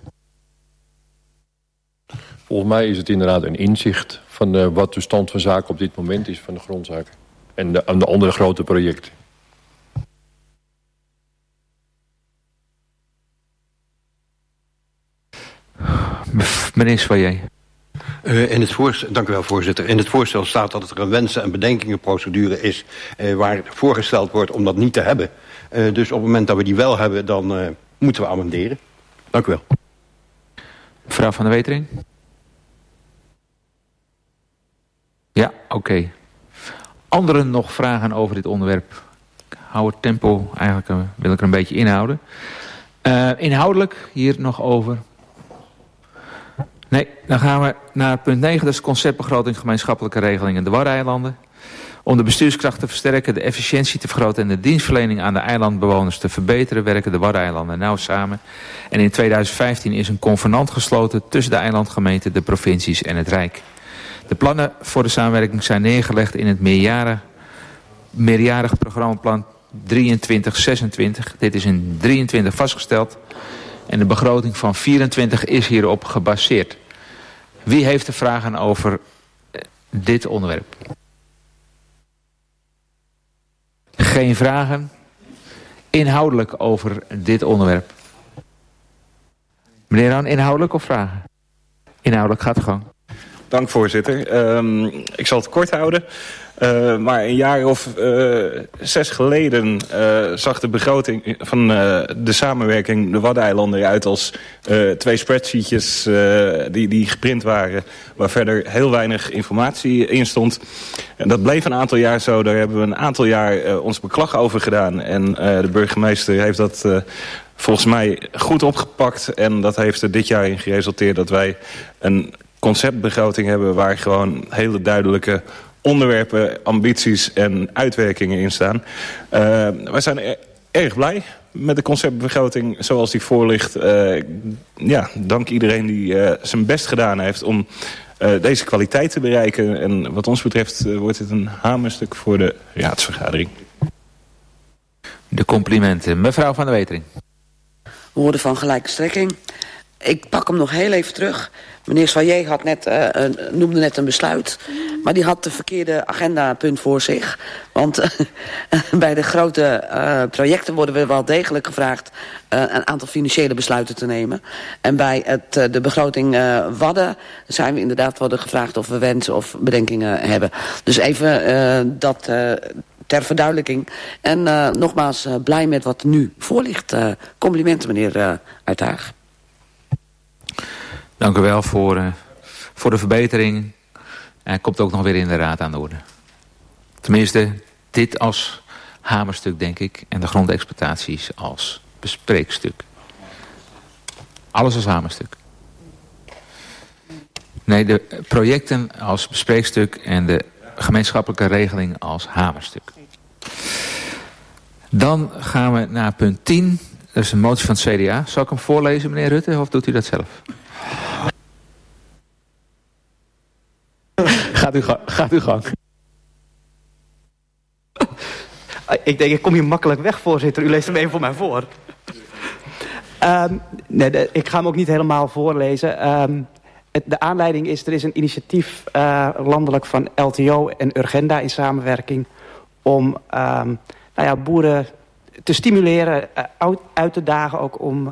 Volgens mij is het inderdaad een inzicht van wat de stand van zaken op dit moment is van de grondzaken. En de andere grote projecten. Meneer Soyer. Dank u wel, voorzitter. In het voorstel staat dat er een wensen- en bedenkingenprocedure is waar voorgesteld wordt om dat niet te hebben. Dus op het moment dat we die wel hebben, dan moeten we amenderen. Dank u wel. Mevrouw Van der Wetering. Ja, oké. Anderen nog vragen over dit onderwerp? Ik hou het tempo, eigenlijk wil ik er een beetje inhouden. Inhoudelijk hier nog over? Nee, dan gaan we naar punt 9. Dat is conceptbegroting gemeenschappelijke regeling in de Waddeneilanden. Om de bestuurskracht te versterken, de efficiëntie te vergroten en de dienstverlening aan de eilandbewoners te verbeteren, werken de Waddeneilanden nauw samen. En in 2015 is een convenant gesloten tussen de eilandgemeenten, de provincies en het Rijk. De plannen voor de samenwerking zijn neergelegd in het meerjarig programmaplan 2326. Dit is in 23 vastgesteld. En de begroting van 24 is hierop gebaseerd. Wie heeft er vragen over dit onderwerp? Geen vragen. Inhoudelijk over dit onderwerp. Meneer Haan, inhoudelijk of vragen? Inhoudelijk, gaat de gang. Dank, voorzitter. Ik zal het kort houden. Maar een jaar of 6 geleden zag de begroting van de samenwerking de Waddeneilanden eruit als 2 spreadsheetjes die geprint waren, waar verder heel weinig informatie in stond. En dat bleef een aantal jaar zo. Daar hebben we een aantal jaar ons beklag over gedaan. En de burgemeester heeft dat volgens mij goed opgepakt. En dat heeft er dit jaar in geresulteerd dat wij een conceptbegroting hebben waar gewoon hele duidelijke onderwerpen, ambities en uitwerkingen in staan. Wij zijn erg blij met de conceptbegroting zoals die voor ligt. Dank iedereen die zijn best gedaan heeft om deze kwaliteit te bereiken. En wat ons betreft wordt het een hamerstuk voor de raadsvergadering. De complimenten. Mevrouw Van der Wetering. Woorden van gelijke strekking. Ik pak hem nog heel even terug. Meneer Soyer noemde net een besluit. Maar die had de verkeerde agendapunt voor zich. Want bij de grote projecten worden we wel degelijk gevraagd een aantal financiële besluiten te nemen. En bij de begroting Wadden zijn we inderdaad worden gevraagd of we wensen of bedenkingen hebben. Dus even dat ter verduidelijking. En nogmaals blij met wat nu voor ligt. Complimenten meneer Uithaag. Dank u wel voor de verbetering. Hij komt ook nog weer in de raad aan de orde. Tenminste, dit als hamerstuk, denk ik. En de grondexploitaties als bespreekstuk. Alles als hamerstuk. Nee, de projecten als bespreekstuk en de gemeenschappelijke regeling als hamerstuk. Dan gaan we naar punt 10. Dat is een motie van het CDA. Zal ik hem voorlezen, meneer Rutte, of doet u dat zelf? Gaat u gang. Ik denk, ik kom hier makkelijk weg, voorzitter. U leest hem even voor mij voor. Ik ga hem ook niet helemaal voorlezen. De aanleiding is, er is een initiatief landelijk van LTO en Urgenda in samenwerking om boeren te stimuleren, uit te dagen ook om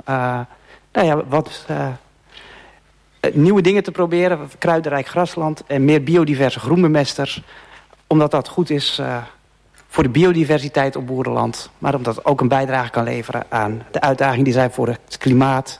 nieuwe dingen te proberen. Kruidenrijk grasland en meer biodiverse groenbemesters. Omdat dat goed is voor de biodiversiteit op boerenland. Maar omdat het ook een bijdrage kan leveren aan de uitdagingen die zijn voor het klimaat,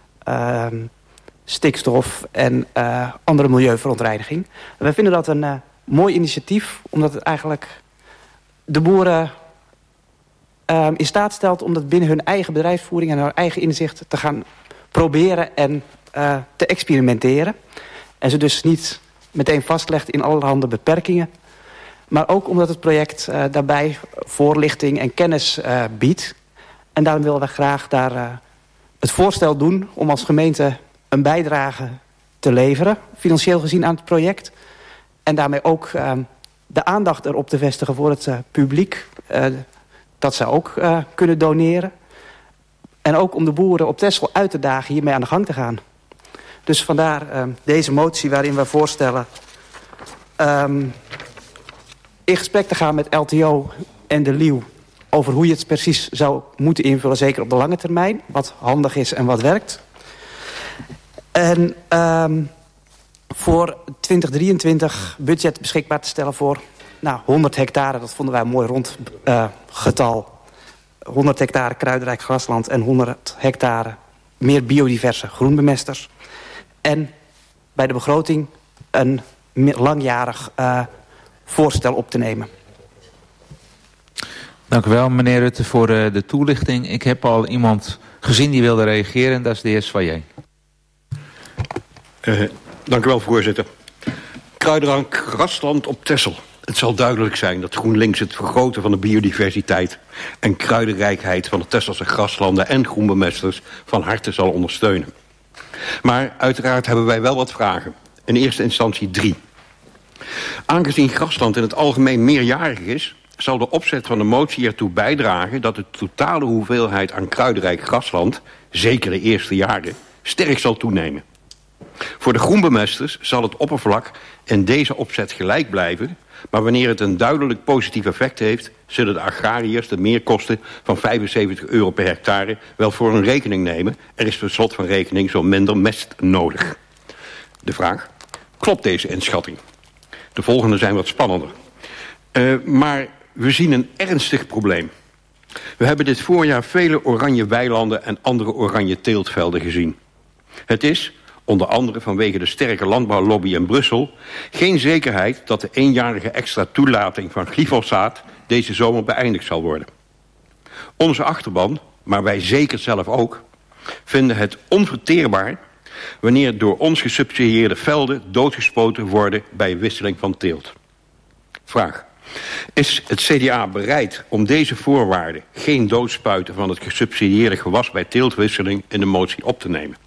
stikstof en andere milieuverontreiniging. We vinden dat een mooi initiatief, omdat het eigenlijk de boeren in staat stelt om dat binnen hun eigen bedrijfsvoering en hun eigen inzicht te gaan proberen en te experimenteren. En ze dus niet meteen vastlegt in allerhande beperkingen. Maar ook omdat het project daarbij voorlichting en kennis biedt. En daarom willen we graag daar het voorstel doen om als gemeente een bijdrage te leveren, financieel gezien, aan het project. En daarmee ook de aandacht erop te vestigen voor het publiek. Dat ze ook kunnen doneren. En ook om de boeren op Texel uit te dagen hiermee aan de gang te gaan. Dus vandaar deze motie waarin we voorstellen in gesprek te gaan met LTO en de Lieuw over hoe je het precies zou moeten invullen, zeker op de lange termijn. Wat handig is en wat werkt. En voor 2023 budget beschikbaar te stellen voor 100 hectare. Dat vonden wij een mooi rond getal. 100 hectare kruidenrijk grasland en 100 hectare meer biodiverse groenbemesters. En bij de begroting een langjarig voorstel op te nemen. Dank u wel, meneer Rutte, voor de toelichting. Ik heb al iemand gezien die wilde reageren. Dat is de heer Soyer. Dank u wel, voorzitter. Kruidenrijk grasland op Texel. Het zal duidelijk zijn dat GroenLinks het vergroten van de biodiversiteit en kruidenrijkheid van de Tesselse graslanden en groenbemesters van harte zal ondersteunen. Maar uiteraard hebben wij wel wat vragen. In eerste instantie 3. Aangezien grasland in het algemeen meerjarig is, zal de opzet van de motie ertoe bijdragen dat de totale hoeveelheid aan kruidenrijk grasland, zeker de eerste jaren, sterk zal toenemen. Voor de groenbemesters zal het oppervlak in deze opzet gelijk blijven, maar wanneer het een duidelijk positief effect heeft, zullen de agrariërs de meerkosten van €75 per hectare wel voor hun rekening nemen. Er is per slot van rekening zo minder mest nodig. De vraag: klopt deze inschatting? De volgende zijn wat spannender. Maar we zien een ernstig probleem. We hebben dit voorjaar vele oranje weilanden en andere oranje teeltvelden gezien. Het is, onder andere vanwege de sterke landbouwlobby in Brussel, geen zekerheid dat de eenjarige extra toelating van glyfosaat deze zomer beëindigd zal worden. Onze achterban, maar wij zeker zelf ook, vinden het onverteerbaar wanneer door ons gesubsidieerde velden doodgespoten worden bij wisseling van teelt. Vraag: Is het CDA bereid om deze voorwaarden, geen doodspuiten van het gesubsidieerde gewas bij teeltwisseling, in de motie op te nemen?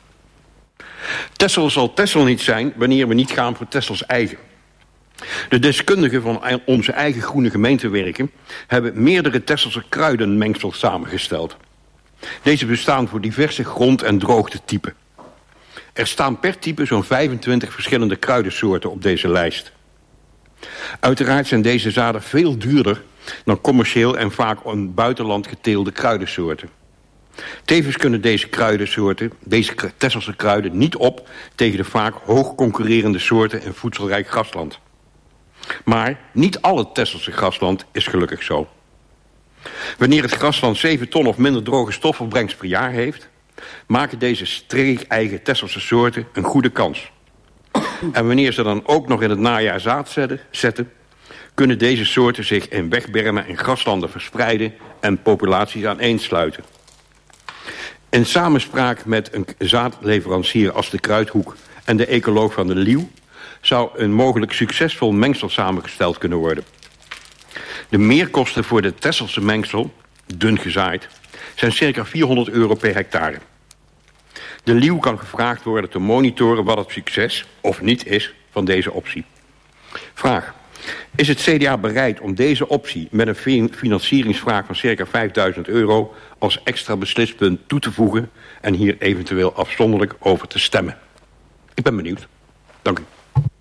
Texel zal Texel niet zijn wanneer we niet gaan voor Texels eigen. De deskundigen van onze eigen groene gemeentewerken hebben meerdere Texelse kruidenmengsels samengesteld. Deze bestaan voor diverse grond- en droogtetypen. Er staan per type zo'n 25 verschillende kruidensoorten op deze lijst. Uiteraard zijn deze zaden veel duurder dan commerciëel en vaak in buitenland geteelde kruidensoorten. Tevens kunnen deze kruidensoorten, deze Texelse kruiden, niet op tegen de vaak hoog concurrerende soorten in voedselrijk grasland. Maar niet al het Texelse grasland is gelukkig zo. Wanneer het grasland 7 ton of minder droge stofopbrengst per jaar heeft, maken deze streek-eigen Texelse soorten een goede kans. En wanneer ze dan ook nog in het najaar zaad zetten, kunnen deze soorten zich in wegbermen en graslanden verspreiden en populaties aaneensluiten. In samenspraak met een zaadleverancier als de Kruidhoek en de ecoloog van de Liew zou een mogelijk succesvol mengsel samengesteld kunnen worden. De meerkosten voor de Texelse mengsel, dun gezaaid, zijn circa €400 per hectare. De Liew kan gevraagd worden te monitoren wat het succes, of niet is, van deze optie. Vraag. Is het CDA bereid om deze optie met een financieringsvraag van circa €5.000 als extra beslispunt toe te voegen en hier eventueel afzonderlijk over te stemmen? Ik ben benieuwd. Dank u.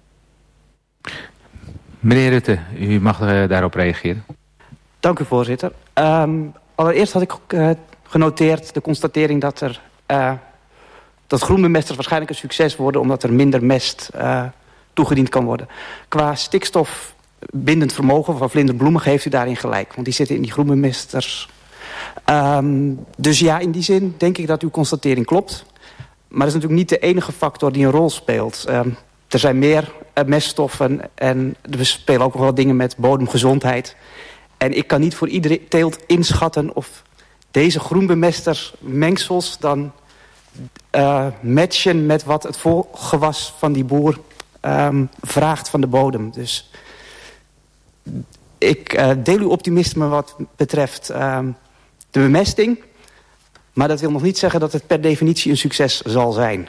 Meneer Rutte, u mag daarop reageren. Dank u, voorzitter. Allereerst had ik genoteerd de constatering dat groenbemesters waarschijnlijk een succes worden omdat er minder mest toegediend kan worden. Qua stikstofbindend vermogen van vlinderbloemig heeft u daarin gelijk, want die zitten in die groenbemesters. Dus ja, in die zin denk ik dat uw constatering klopt. Maar dat is natuurlijk niet de enige factor die een rol speelt. Er zijn meer meststoffen en er spelen ook nog wel dingen met bodemgezondheid. En ik kan niet voor iedere teelt inschatten of deze groenbemestersmengsels dan matchen met wat het volgewas van die boer vraagt van de bodem. Dus ik deel uw optimisme wat betreft de bemesting. Maar dat wil nog niet zeggen dat het per definitie een succes zal zijn.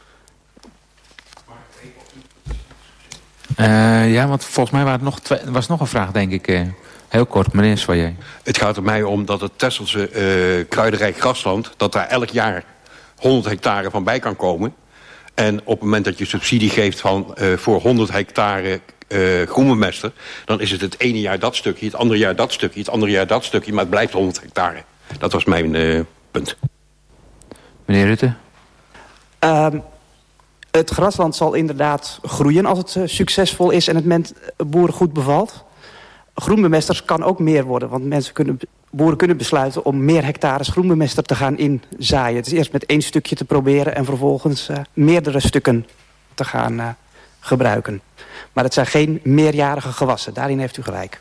Ja, want volgens mij was nog een vraag, denk ik. Heel kort, meneer Soyer. Het gaat er mij om dat het Texelse kruidenrijk grasland, dat daar elk jaar 100 hectare van bij kan komen. En op het moment dat je subsidie geeft voor 100 hectare groenbemester, dan is het ene jaar dat stukje, het andere jaar dat stukje, het andere jaar dat stukje, maar het blijft 100 hectare. Dat was mijn punt. Meneer Rutte? Het grasland zal inderdaad groeien als het succesvol is en het boeren goed bevalt. Groenbemesters kan ook meer worden, want boeren kunnen besluiten om meer hectares groenbemester te gaan inzaaien. Het is eerst met 1 stukje te proberen en vervolgens meerdere stukken te gaan gebruiken. Maar het zijn geen meerjarige gewassen, daarin heeft u gelijk.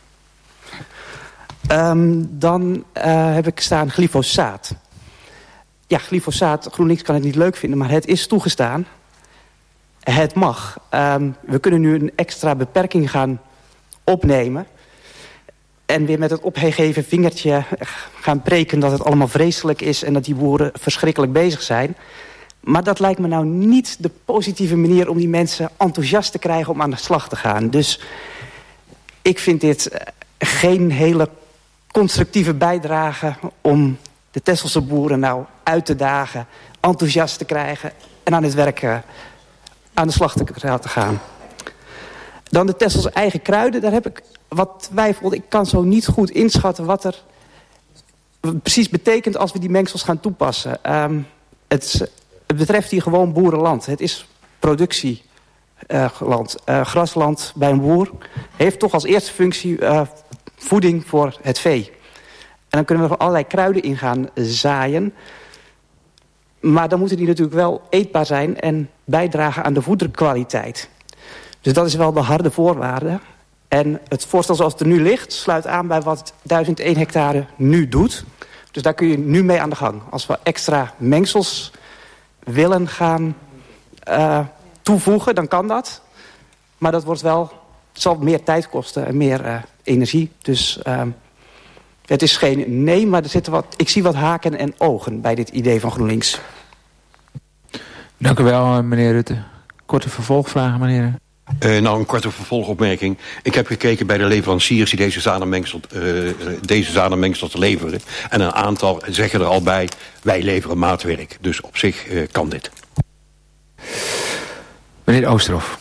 Dan heb ik staan glyfosaat. Ja, glyfosaat, GroenLinks kan het niet leuk vinden, maar het is toegestaan. Het mag. We kunnen nu een extra beperking gaan opnemen. En weer met het opgeheven vingertje gaan preken dat het allemaal vreselijk is en dat die boeren verschrikkelijk bezig zijn. Maar dat lijkt me nou niet de positieve manier om die mensen enthousiast te krijgen om aan de slag te gaan. Dus ik vind dit geen hele constructieve bijdrage om de Texelse boeren nou uit te dagen, enthousiast te krijgen en aan het werk aan de slag te gaan. Dan de Texelse eigen kruiden, daar heb ik wat twijfel. Ik kan zo niet goed inschatten wat er precies betekent als we die mengsels gaan toepassen. Het betreft hier gewoon boerenland. Het is productieland. Grasland bij een boer heeft toch als eerste functie voeding voor het vee. En dan kunnen we er allerlei kruiden in gaan zaaien. Maar dan moeten die natuurlijk wel eetbaar zijn en bijdragen aan de voederkwaliteit. Dus dat is wel de harde voorwaarde. En het voorstel zoals het er nu ligt sluit aan bij wat 1001 hectare nu doet. Dus daar kun je nu mee aan de gang. Als we extra mengsels willen gaan toevoegen, dan kan dat. Maar dat zal meer tijd kosten en meer energie. Dus het is geen nee, maar ik zie wat haken en ogen bij dit idee van GroenLinks. Dank u wel, meneer Rutte. Korte vervolgvragen, meneer. Een korte vervolgopmerking. Ik heb gekeken bij de leveranciers die deze zadenmengsel leveren. En een aantal zeggen er al bij, wij leveren maatwerk. Dus op zich kan dit. Meneer Oosterhoff.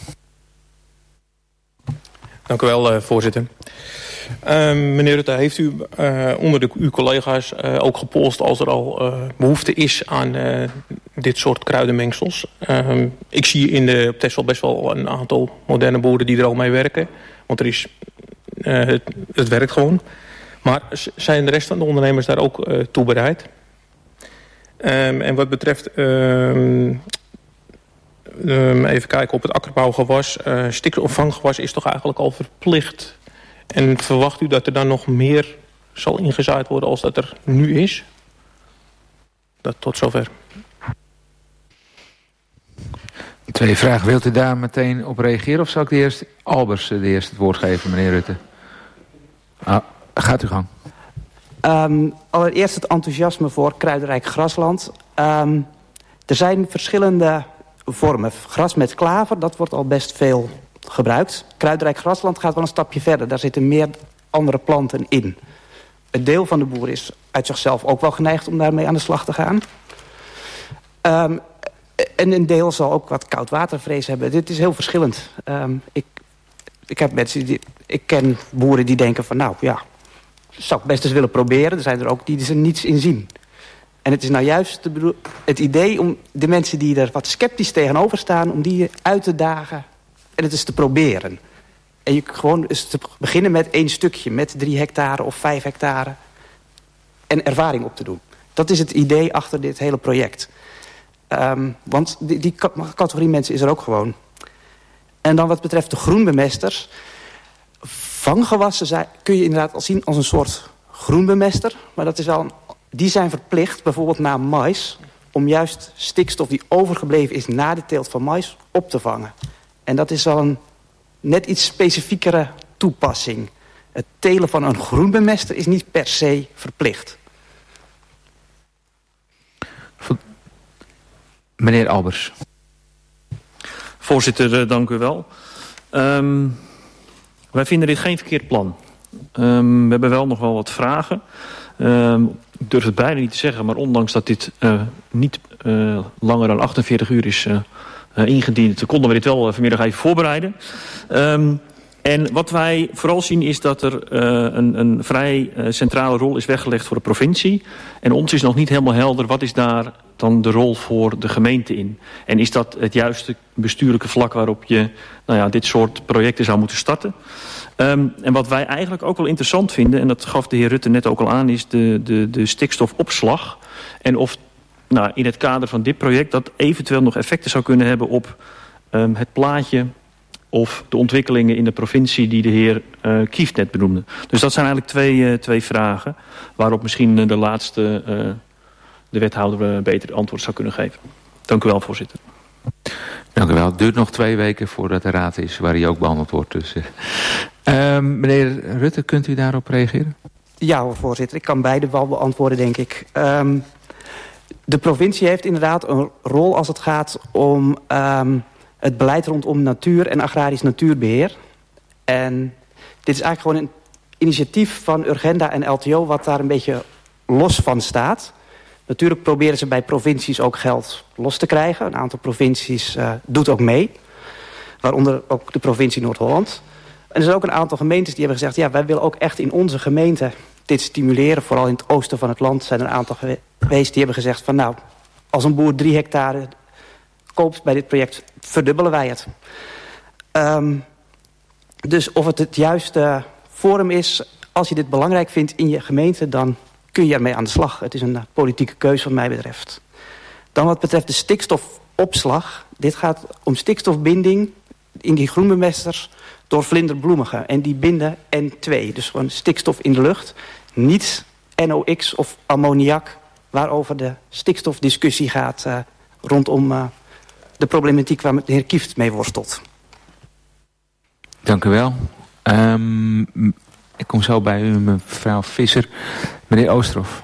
Dank u wel, voorzitter. Meneer Rutte, heeft u onder uw collega's ook gepolst als er al behoefte is aan dit soort kruidenmengsels? Ik zie op Texel best wel een aantal moderne boeren die er al mee werken. Want het werkt gewoon. Maar zijn de rest van de ondernemers daar ook toe bereid? En wat betreft... even kijken op het akkerbouwgewas. Stikstofvanggewas is toch eigenlijk al verplicht. En verwacht u dat er dan nog meer zal ingezaaid worden als dat er nu is? Dat tot zover. Tweede vraag. Wilt u daar meteen op reageren of zal ik Albers het woord geven, meneer Rutte? Gaat u gang. Allereerst het enthousiasme voor kruidenrijk grasland. Er zijn verschillende vormen. Gras met klaver, dat wordt al best veel gebruikt. Kruidenrijk grasland gaat wel een stapje verder. Daar zitten meer andere planten in. Een deel van de boeren is uit zichzelf ook wel geneigd om daarmee aan de slag te gaan. En een deel zal ook wat koudwatervrees hebben. Dit is heel verschillend. Ik heb mensen ik ken boeren die denken van nou ja, zou ik best eens willen proberen. Er zijn er ook die er niets in zien. En het is nou juist het idee om de mensen die er wat sceptisch tegenover staan, om die uit te dagen en het eens te proberen. En je gewoon eens te beginnen met 1 stukje, met 3 hectare of 5 hectare. En ervaring op te doen. Dat is het idee achter dit hele project. Want die categorie mensen is er ook gewoon. En dan wat betreft de groenbemesters. Vanggewassen kun je inderdaad al zien als een soort groenbemester. Maar dat is wel die zijn verplicht, bijvoorbeeld na mais, om juist stikstof die overgebleven is na de teelt van mais op te vangen. En dat is wel een net iets specifiekere toepassing. Het telen van een groenbemester is niet per se verplicht. Meneer Albers. Voorzitter, dank u wel. Wij vinden dit geen verkeerd plan. We hebben wel nog wel wat vragen. Ik durf het bijna niet te zeggen, maar ondanks dat dit niet langer dan 48 uur is ingediend, konden we dit wel vanmiddag even voorbereiden. En wat wij vooral zien is dat er een vrij centrale rol is weggelegd voor de provincie. En ons is nog niet helemaal helder, wat is daar dan de rol voor de gemeente in? En is dat het juiste bestuurlijke vlak waarop je dit soort projecten zou moeten starten? En wat wij eigenlijk ook wel interessant vinden, en dat gaf de heer Rutte net ook al aan, is de stikstofopslag. En of in het kader van dit project dat eventueel nog effecten zou kunnen hebben op het plaatje of de ontwikkelingen in de provincie die de heer Kieft net benoemde. Dus dat zijn eigenlijk twee vragen waarop misschien de laatste de wethouder beter antwoord zou kunnen geven. Dank u wel, voorzitter. Dank u wel. Het duurt nog 2 weken voordat de raad is waar hij ook behandeld wordt. Dus, meneer Rutte, kunt u daarop reageren? Ja hoor, voorzitter. Ik kan beide wel beantwoorden, denk ik. De provincie heeft inderdaad een rol als het gaat om het beleid rondom natuur en agrarisch natuurbeheer. En dit is eigenlijk gewoon een initiatief van Urgenda en LTO wat daar een beetje los van staat. Natuurlijk proberen ze bij provincies ook geld los te krijgen. Een aantal provincies doet ook mee. Waaronder ook de provincie Noord-Holland. En er zijn ook een aantal gemeentes die hebben gezegd, ja, wij willen ook echt in onze gemeente dit stimuleren. Vooral in het oosten van het land zijn er een aantal geweest die hebben gezegd van nou, als een boer 3 hectare koopt bij dit project, verdubbelen wij het. Dus of het juiste forum is, als je dit belangrijk vindt in je gemeente, dan kun je ermee aan de slag. Het is een politieke keuze wat mij betreft. Dan wat betreft de stikstofopslag. Dit gaat om stikstofbinding in die groenbemesters door vlinderbloemigen. En die binden N2, dus gewoon stikstof in de lucht. Niet NOx of ammoniak, waarover de stikstofdiscussie gaat rondom de problematiek waar de heer Kieft mee worstelt. Dank u wel. Ik kom zo bij u, mevrouw Visser. Meneer Oosterhoff.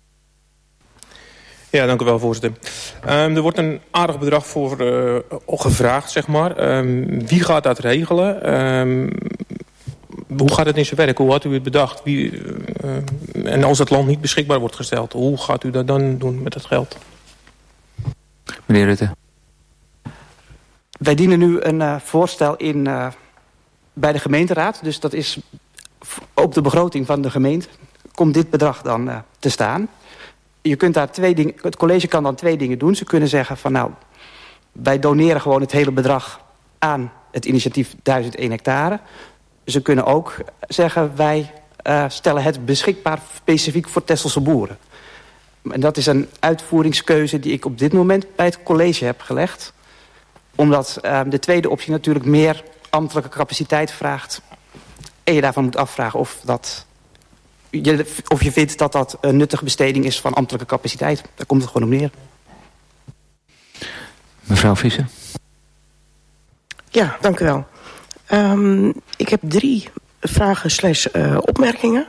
Ja, dank u wel, voorzitter. Er wordt een aardig bedrag voor gevraagd, zeg maar. Wie gaat dat regelen? Hoe gaat het in zijn werk? Hoe had u het bedacht? En als het land niet beschikbaar wordt gesteld, hoe gaat u dat dan doen met het geld? Meneer Rutte. Wij dienen nu een voorstel in bij de gemeenteraad. Dus dat is op de begroting van de gemeente. Komt dit bedrag dan te staan. Je kunt daar het college kan dan 2 dingen doen. Ze kunnen zeggen van nou, wij doneren gewoon het hele bedrag aan het initiatief 1001 hectare. Ze kunnen ook zeggen wij stellen het beschikbaar specifiek voor Texelse boeren. En dat is een uitvoeringskeuze die ik op dit moment bij het college heb gelegd. Omdat de tweede optie natuurlijk meer ambtelijke capaciteit vraagt. En je daarvan moet afvragen of je vindt dat dat een nuttige besteding is van ambtelijke capaciteit. Daar komt het gewoon op neer. Mevrouw Visser. Ja, dank u wel. Ik heb 3 vragen / opmerkingen.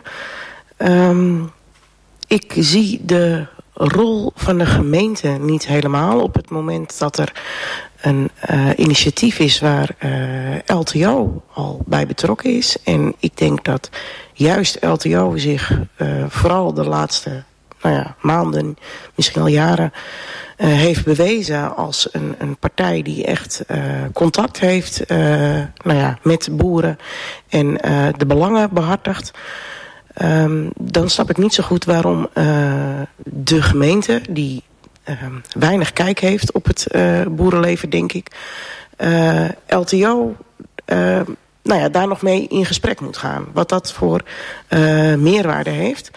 Ik zie de rol van de gemeente niet helemaal op het moment dat er een initiatief is waar LTO al bij betrokken is. En ik denk dat juist LTO zich vooral de laatste maanden, misschien al jaren, heeft bewezen als een partij die echt contact heeft met boeren en de belangen behartigt. Dan snap ik niet zo goed waarom de gemeente, die weinig kijk heeft op het boerenleven, denk ik, LTO daar nog mee in gesprek moet gaan. Wat dat voor meerwaarde heeft.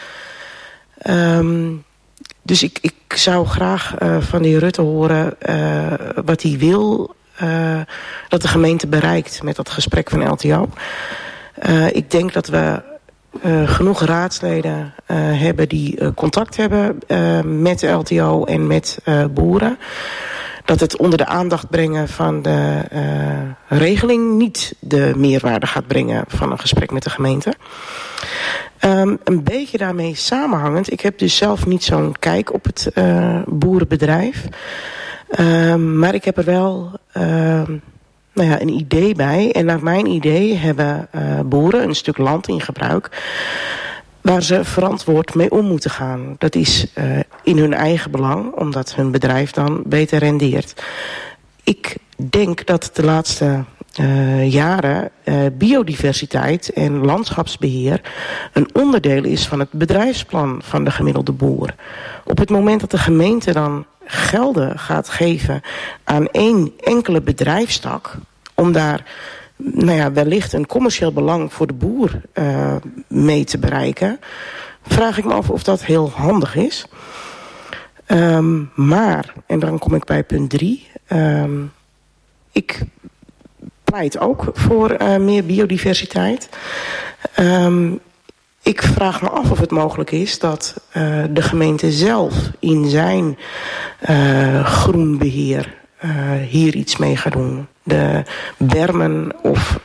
Dus ik zou graag van de heer Rutte horen wat hij wil dat de gemeente bereikt met dat gesprek van LTO. Ik denk dat we genoeg raadsleden hebben die contact hebben met de LTO en met boeren. Dat het onder de aandacht brengen van de regeling niet de meerwaarde gaat brengen van een gesprek met de gemeente. Een beetje daarmee samenhangend. Ik heb dus zelf niet zo'n kijk op het boerenbedrijf. Maar ik heb er wel een idee bij. En naar mijn idee hebben boeren een stuk land in gebruik waar ze verantwoord mee om moeten gaan. Dat is in hun eigen belang, omdat hun bedrijf dan beter rendeert. Ik denk dat de laatste jaren biodiversiteit en landschapsbeheer een onderdeel is van het bedrijfsplan van de gemiddelde boer. Op het moment dat de gemeente dan gelden gaat geven aan 1 enkele bedrijfstak, om daar wellicht een commercieel belang voor de boer mee te bereiken, vraag ik me af of dat heel handig is. Maar, en dan kom ik bij punt 3, ik pleit ook voor meer biodiversiteit. Ik vraag me af of het mogelijk is dat de gemeente zelf in zijn groenbeheer hier iets mee gaat doen. De bermen of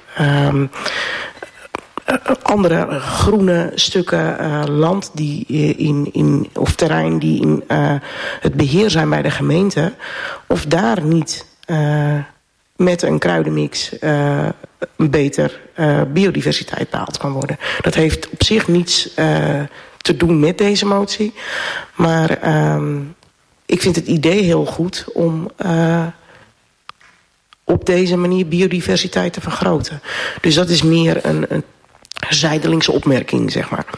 andere groene stukken land die of terrein die in het beheer zijn bij de gemeente, of daar niet met een kruidenmix een beter biodiversiteit behaald kan worden. Dat heeft op zich niets te doen met deze motie. Maar ik vind het idee heel goed om op deze manier biodiversiteit te vergroten. Dus dat is meer een zijdelingse opmerking, zeg maar.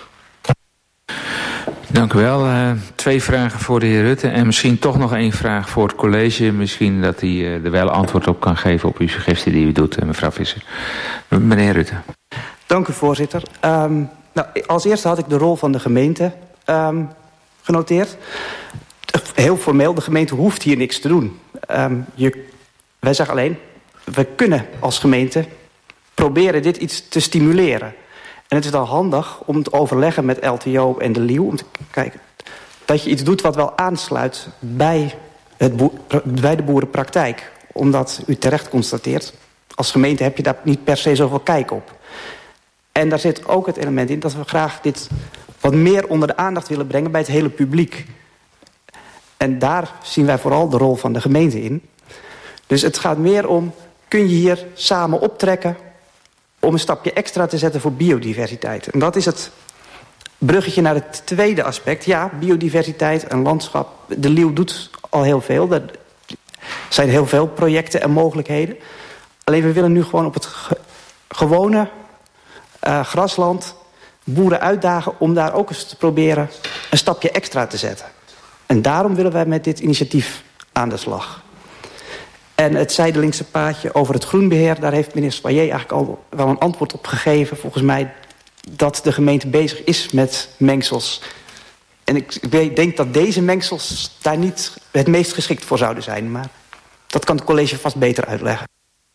Dank u wel. 2 vragen voor de heer Rutte. En misschien toch nog 1 vraag voor het college. Misschien dat hij er wel antwoord op kan geven op uw suggestie die u doet, mevrouw Visser. Meneer Rutte. Dank u, voorzitter. Als eerste had ik de rol van de gemeente genoteerd. Heel formeel, de gemeente hoeft hier niks te doen. Wij zeggen alleen, we kunnen als gemeente proberen dit iets te stimuleren. En het is dan handig om te overleggen met LTO en de Leeuw, om te kijken dat je iets doet wat wel aansluit bij de boerenpraktijk. Omdat u terecht constateert, als gemeente heb je daar niet per se zoveel kijk op. En daar zit ook het element in dat we graag dit wat meer onder de aandacht willen brengen bij het hele publiek. En daar zien wij vooral de rol van de gemeente in. Dus het gaat meer om, kun je hier samen optrekken om een stapje extra te zetten voor biodiversiteit. En dat is het bruggetje naar het tweede aspect. Ja, biodiversiteit en landschap. De Leeuw doet al heel veel. Er zijn heel veel projecten en mogelijkheden. Alleen we willen nu gewoon op het gewone grasland boeren uitdagen om daar ook eens te proberen een stapje extra te zetten. En daarom willen wij met dit initiatief aan de slag. En het zijdelingse paadje over het groenbeheer, daar heeft meneer Soyer eigenlijk al wel een antwoord op gegeven. Volgens mij dat de gemeente bezig is met mengsels. En ik denk dat deze mengsels daar niet het meest geschikt voor zouden zijn. Maar dat kan het college vast beter uitleggen.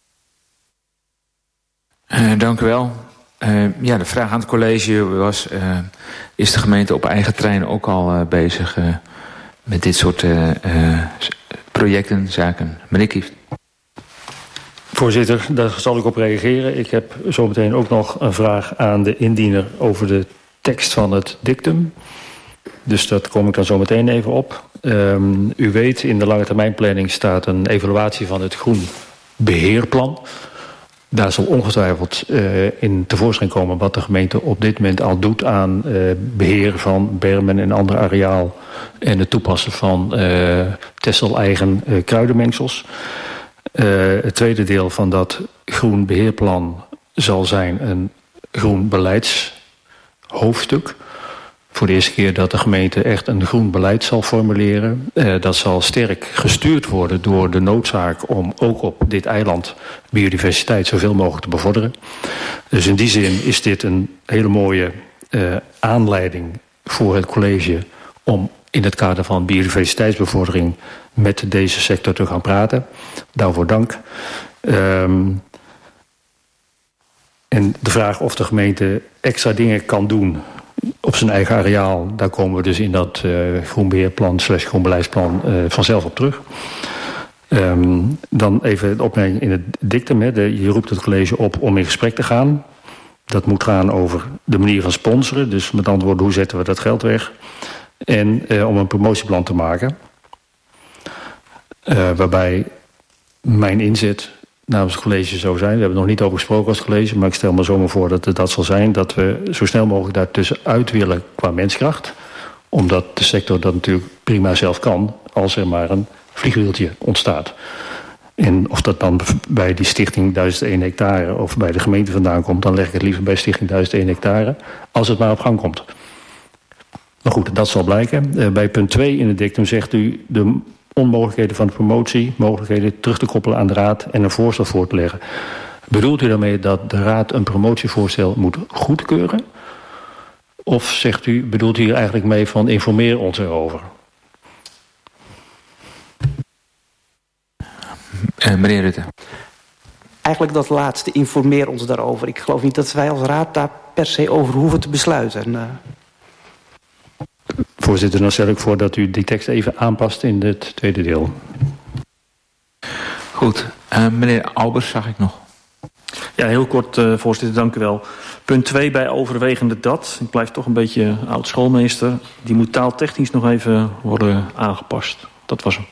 Dank u wel. Ja, de vraag aan het college was, is de gemeente op eigen terrein ook al bezig met dit soort projecten, zaken? Meneer Kieft. Voorzitter, daar zal ik op reageren. Ik heb zometeen ook nog een vraag aan de indiener over de tekst van het dictum. Dus dat kom ik dan zo meteen even op. U weet, in de lange termijnplanning staat een evaluatie van het groenbeheerplan. Daar zal ongetwijfeld in tevoorschijn komen wat de gemeente op dit moment al doet aan beheer van bermen en ander areaal en het toepassen van Texel-eigen kruidenmengsels. Het tweede deel van dat groenbeheerplan zal zijn een groen beleidshoofdstuk. Voor de eerste keer dat de gemeente echt een groen beleid zal formuleren. Dat zal sterk gestuurd worden door de noodzaak om ook op dit eiland biodiversiteit zoveel mogelijk te bevorderen. Dus in die zin is dit een hele mooie aanleiding voor het college om in het kader van biodiversiteitsbevordering met deze sector te gaan praten. Daarvoor dank. En de vraag of de gemeente extra dingen kan doen op zijn eigen areaal, daar komen we dus in dat groenbeheerplan / groenbeleidsplan vanzelf op terug. Dan even de opmerking in het dictum. Je roept het college op om in gesprek te gaan. Dat moet gaan over de manier van sponsoren. Dus met andere woorden, hoe zetten we dat geld weg? En om een promotieplan te maken. Waarbij mijn inzet namens het college zou zijn. We hebben nog niet over gesproken als college, maar ik stel me zomaar voor dat het dat zal zijn. Dat we zo snel mogelijk daartussenuit willen qua menskracht. Omdat de sector dat natuurlijk prima zelf kan als er maar een vliegwieltje ontstaat. En of dat dan bij die stichting 1001 hectare of bij de gemeente vandaan komt, dan leg ik het liever bij stichting 1001 hectare, als het maar op gang komt. Maar goed, dat zal blijken. Bij punt 2 in het dictum zegt u de onmogelijkheden van de promotie, mogelijkheden terug te koppelen aan de raad en een voorstel voor te leggen. Bedoelt u daarmee dat de raad een promotievoorstel moet goedkeuren? Of zegt u, bedoelt u hier eigenlijk mee van informeer ons erover? Meneer Rutte. Eigenlijk dat laatste, informeer ons daarover. Ik geloof niet dat wij als raad daar per se over hoeven te besluiten. Voorzitter, dan stel ik voor dat u die tekst even aanpast in het tweede deel. Goed. Meneer Albers zag ik nog. Ja, heel kort, voorzitter, dank u wel. Punt 2 bij overwegende dat. Ik blijf toch een beetje oud schoolmeester. Die moet taaltechnisch nog even worden aangepast. Dat was hem.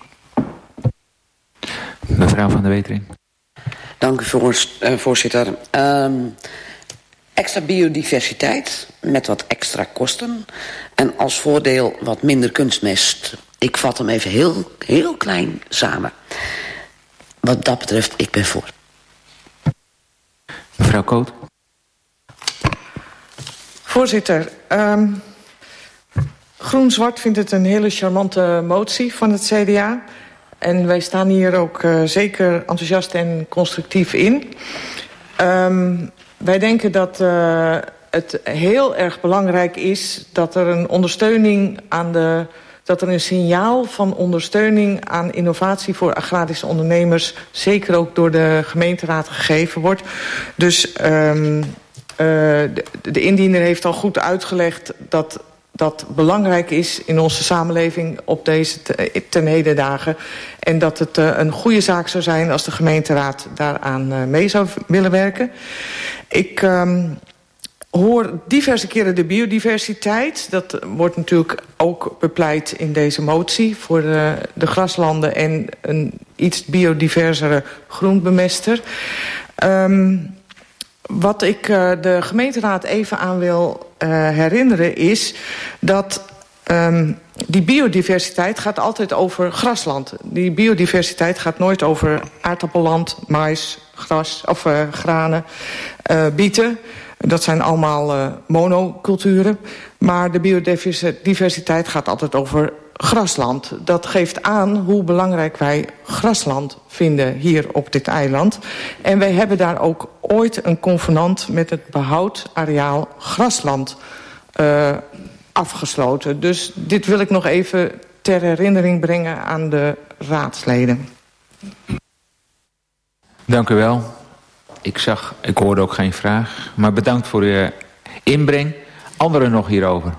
Mevrouw van der Wetering. Dank u, voorzitter. Extra biodiversiteit met wat extra kosten. En als voordeel wat minder kunstmest. Ik vat hem even heel klein samen. Wat dat betreft, ik ben voor. Mevrouw Koot. Voorzitter, Groen-Zwart vindt het een hele charmante motie van het CDA. En wij staan hier ook zeker enthousiast en constructief in. Wij denken dat het heel erg belangrijk is dat er een ondersteuning dat er een signaal van ondersteuning aan innovatie voor agrarische ondernemers zeker ook door de gemeenteraad gegeven wordt. Dus de indiener heeft al goed uitgelegd dat belangrijk is in onze samenleving op deze ten heden dagen. En dat het een goede zaak zou zijn als de gemeenteraad daaraan mee zou willen werken. hoor diverse keren de biodiversiteit. Dat wordt natuurlijk ook bepleit in deze motie voor de graslanden en een iets biodiversere groenbemester. Wat ik de gemeenteraad even aan wil herinneren is dat die biodiversiteit gaat altijd over grasland. Die biodiversiteit gaat nooit over aardappelland, mais, gras of granen, bieten. Dat zijn allemaal monoculturen. Maar de biodiversiteit gaat altijd over grasland. Dat geeft aan hoe belangrijk wij grasland vinden hier op dit eiland. En wij hebben daar ook ooit een convenant met het behoudareaal grasland afgesloten. Dus dit wil ik nog even ter herinnering brengen aan de raadsleden. Dank u wel. Ik hoorde ook geen vraag. Maar bedankt voor uw inbreng. Anderen nog hierover?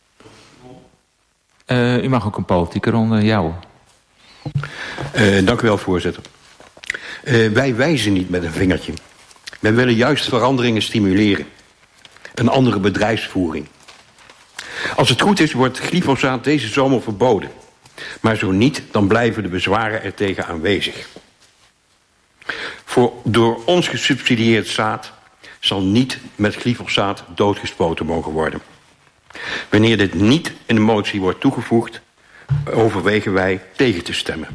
U mag ook een politieke ronde. Ja. Dank u wel, voorzitter. Wij wijzen niet met een vingertje. Wij willen juist veranderingen stimuleren. Een andere bedrijfsvoering. Als het goed is, wordt glyfosaat deze zomer verboden. Maar zo niet, dan blijven de bezwaren er tegen aanwezig. Door ons gesubsidieerd zaad zal niet met glyfosaat doodgespoten mogen worden. Wanneer dit niet in de motie wordt toegevoegd, overwegen wij tegen te stemmen.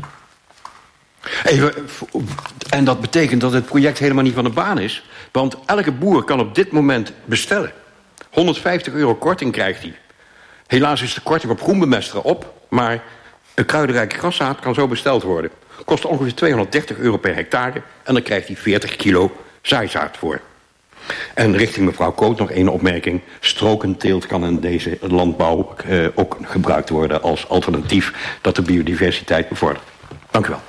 En dat betekent dat het project helemaal niet van de baan is. Want elke boer kan op dit moment bestellen. €150 korting krijgt hij. Helaas is de korting op groenbemesteren op, maar een kruidenrijk graszaad kan zo besteld worden. Kost ongeveer €230 per hectare en dan krijgt hij 40 kilo zaaizaad voor. En richting mevrouw Koot nog één opmerking. Strokenteelt kan in deze landbouw ook gebruikt worden als alternatief dat de biodiversiteit bevordert. Dank u wel.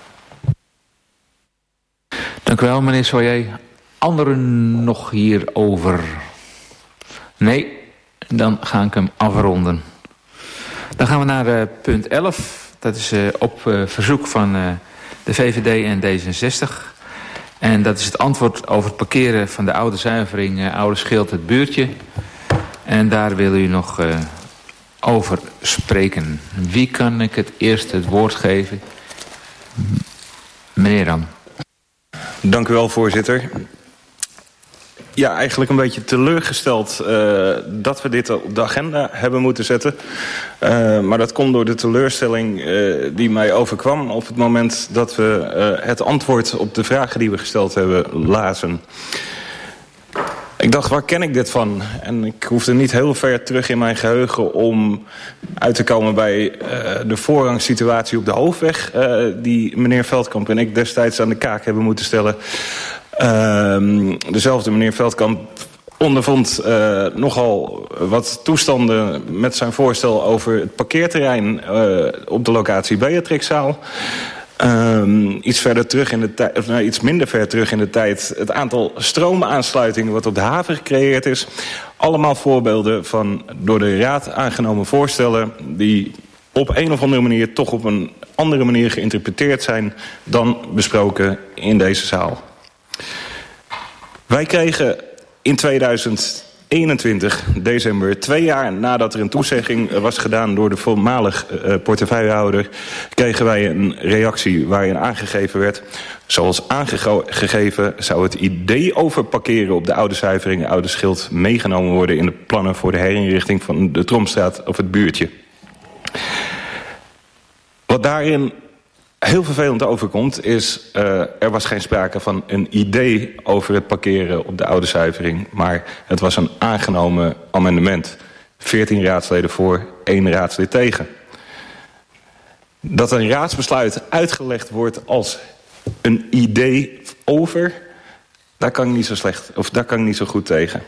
Dank u wel, meneer Soyer. Anderen nog hierover? Nee, dan ga ik hem afronden. Dan gaan we naar punt 11. Dat is op verzoek van de VVD en D66. En dat is het antwoord over het parkeren van de oude zuivering Oude Schild het buurtje. En daar wil u nog over spreken. Wie kan ik het eerst het woord geven? Meneer Dan. Dank u wel, voorzitter. Ja, eigenlijk een beetje teleurgesteld dat we dit op de agenda hebben moeten zetten. Maar dat komt door de teleurstelling die mij overkwam op het moment dat we het antwoord op de vragen die we gesteld hebben lazen. Ik dacht, waar ken ik dit van? En ik hoefde niet heel ver terug in mijn geheugen om uit te komen bij de voorrangssituatie op de hoofdweg die meneer Veldkamp en ik destijds aan de kaak hebben moeten stellen. Dezelfde meneer Veldkamp ondervond nogal wat toestanden met zijn voorstel over het parkeerterrein op de locatie Beatrixzaal. Iets verder terug in de tijd, of nou, iets minder ver terug in de tijd, het aantal stroomaansluitingen wat op de haven gecreëerd is. Allemaal voorbeelden van door de raad aangenomen voorstellen die op een of andere manier toch op een andere manier geïnterpreteerd zijn dan besproken in deze zaal. Wij kregen in 2021, december, 2 jaar nadat er een toezegging was gedaan door de voormalig portefeuillehouder, kregen wij een reactie waarin aangegeven werd, zoals aangegeven zou het idee over parkeren op de oude zuivering Oude Schild meegenomen worden in de plannen voor de herinrichting van de Tromstraat of het buurtje. Wat daarin heel vervelend overkomt is, er was geen sprake van een idee over het parkeren op de oude zuivering, maar het was een aangenomen amendement. 14 raadsleden voor, 1 raadslid tegen. Dat een raadsbesluit uitgelegd wordt als een idee over, daar kan ik niet zo slecht, of daar kan ik niet zo goed tegen.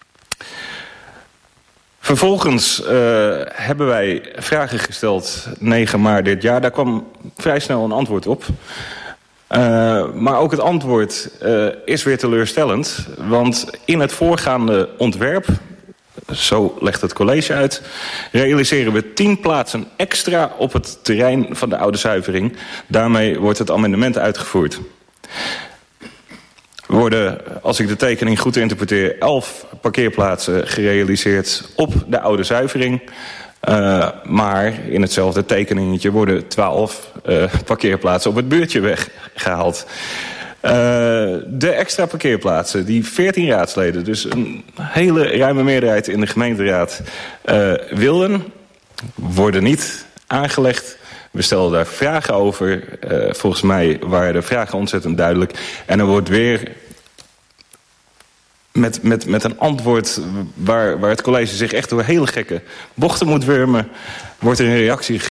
Vervolgens hebben wij vragen gesteld, 9 maart dit jaar. Daar kwam vrij snel een antwoord op. Maar ook het antwoord is weer teleurstellend. Want in het voorgaande ontwerp, zo legt het college uit, realiseren we 10 plaatsen extra op het terrein van de oude zuivering. Daarmee wordt het amendement uitgevoerd. worden, als ik de tekening goed interpreteer, 11 parkeerplaatsen gerealiseerd op de oude zuivering. Maar in hetzelfde tekeningetje worden 12 parkeerplaatsen op het buurtje weggehaald. De extra parkeerplaatsen, die 14 raadsleden, dus een hele ruime meerderheid in de gemeenteraad wilden, worden niet aangelegd. We stelden daar vragen over. Volgens mij waren de vragen ontzettend duidelijk. En er wordt weer met een antwoord waar het college zich echt door hele gekke bochten moet wurmen, wordt er een reactie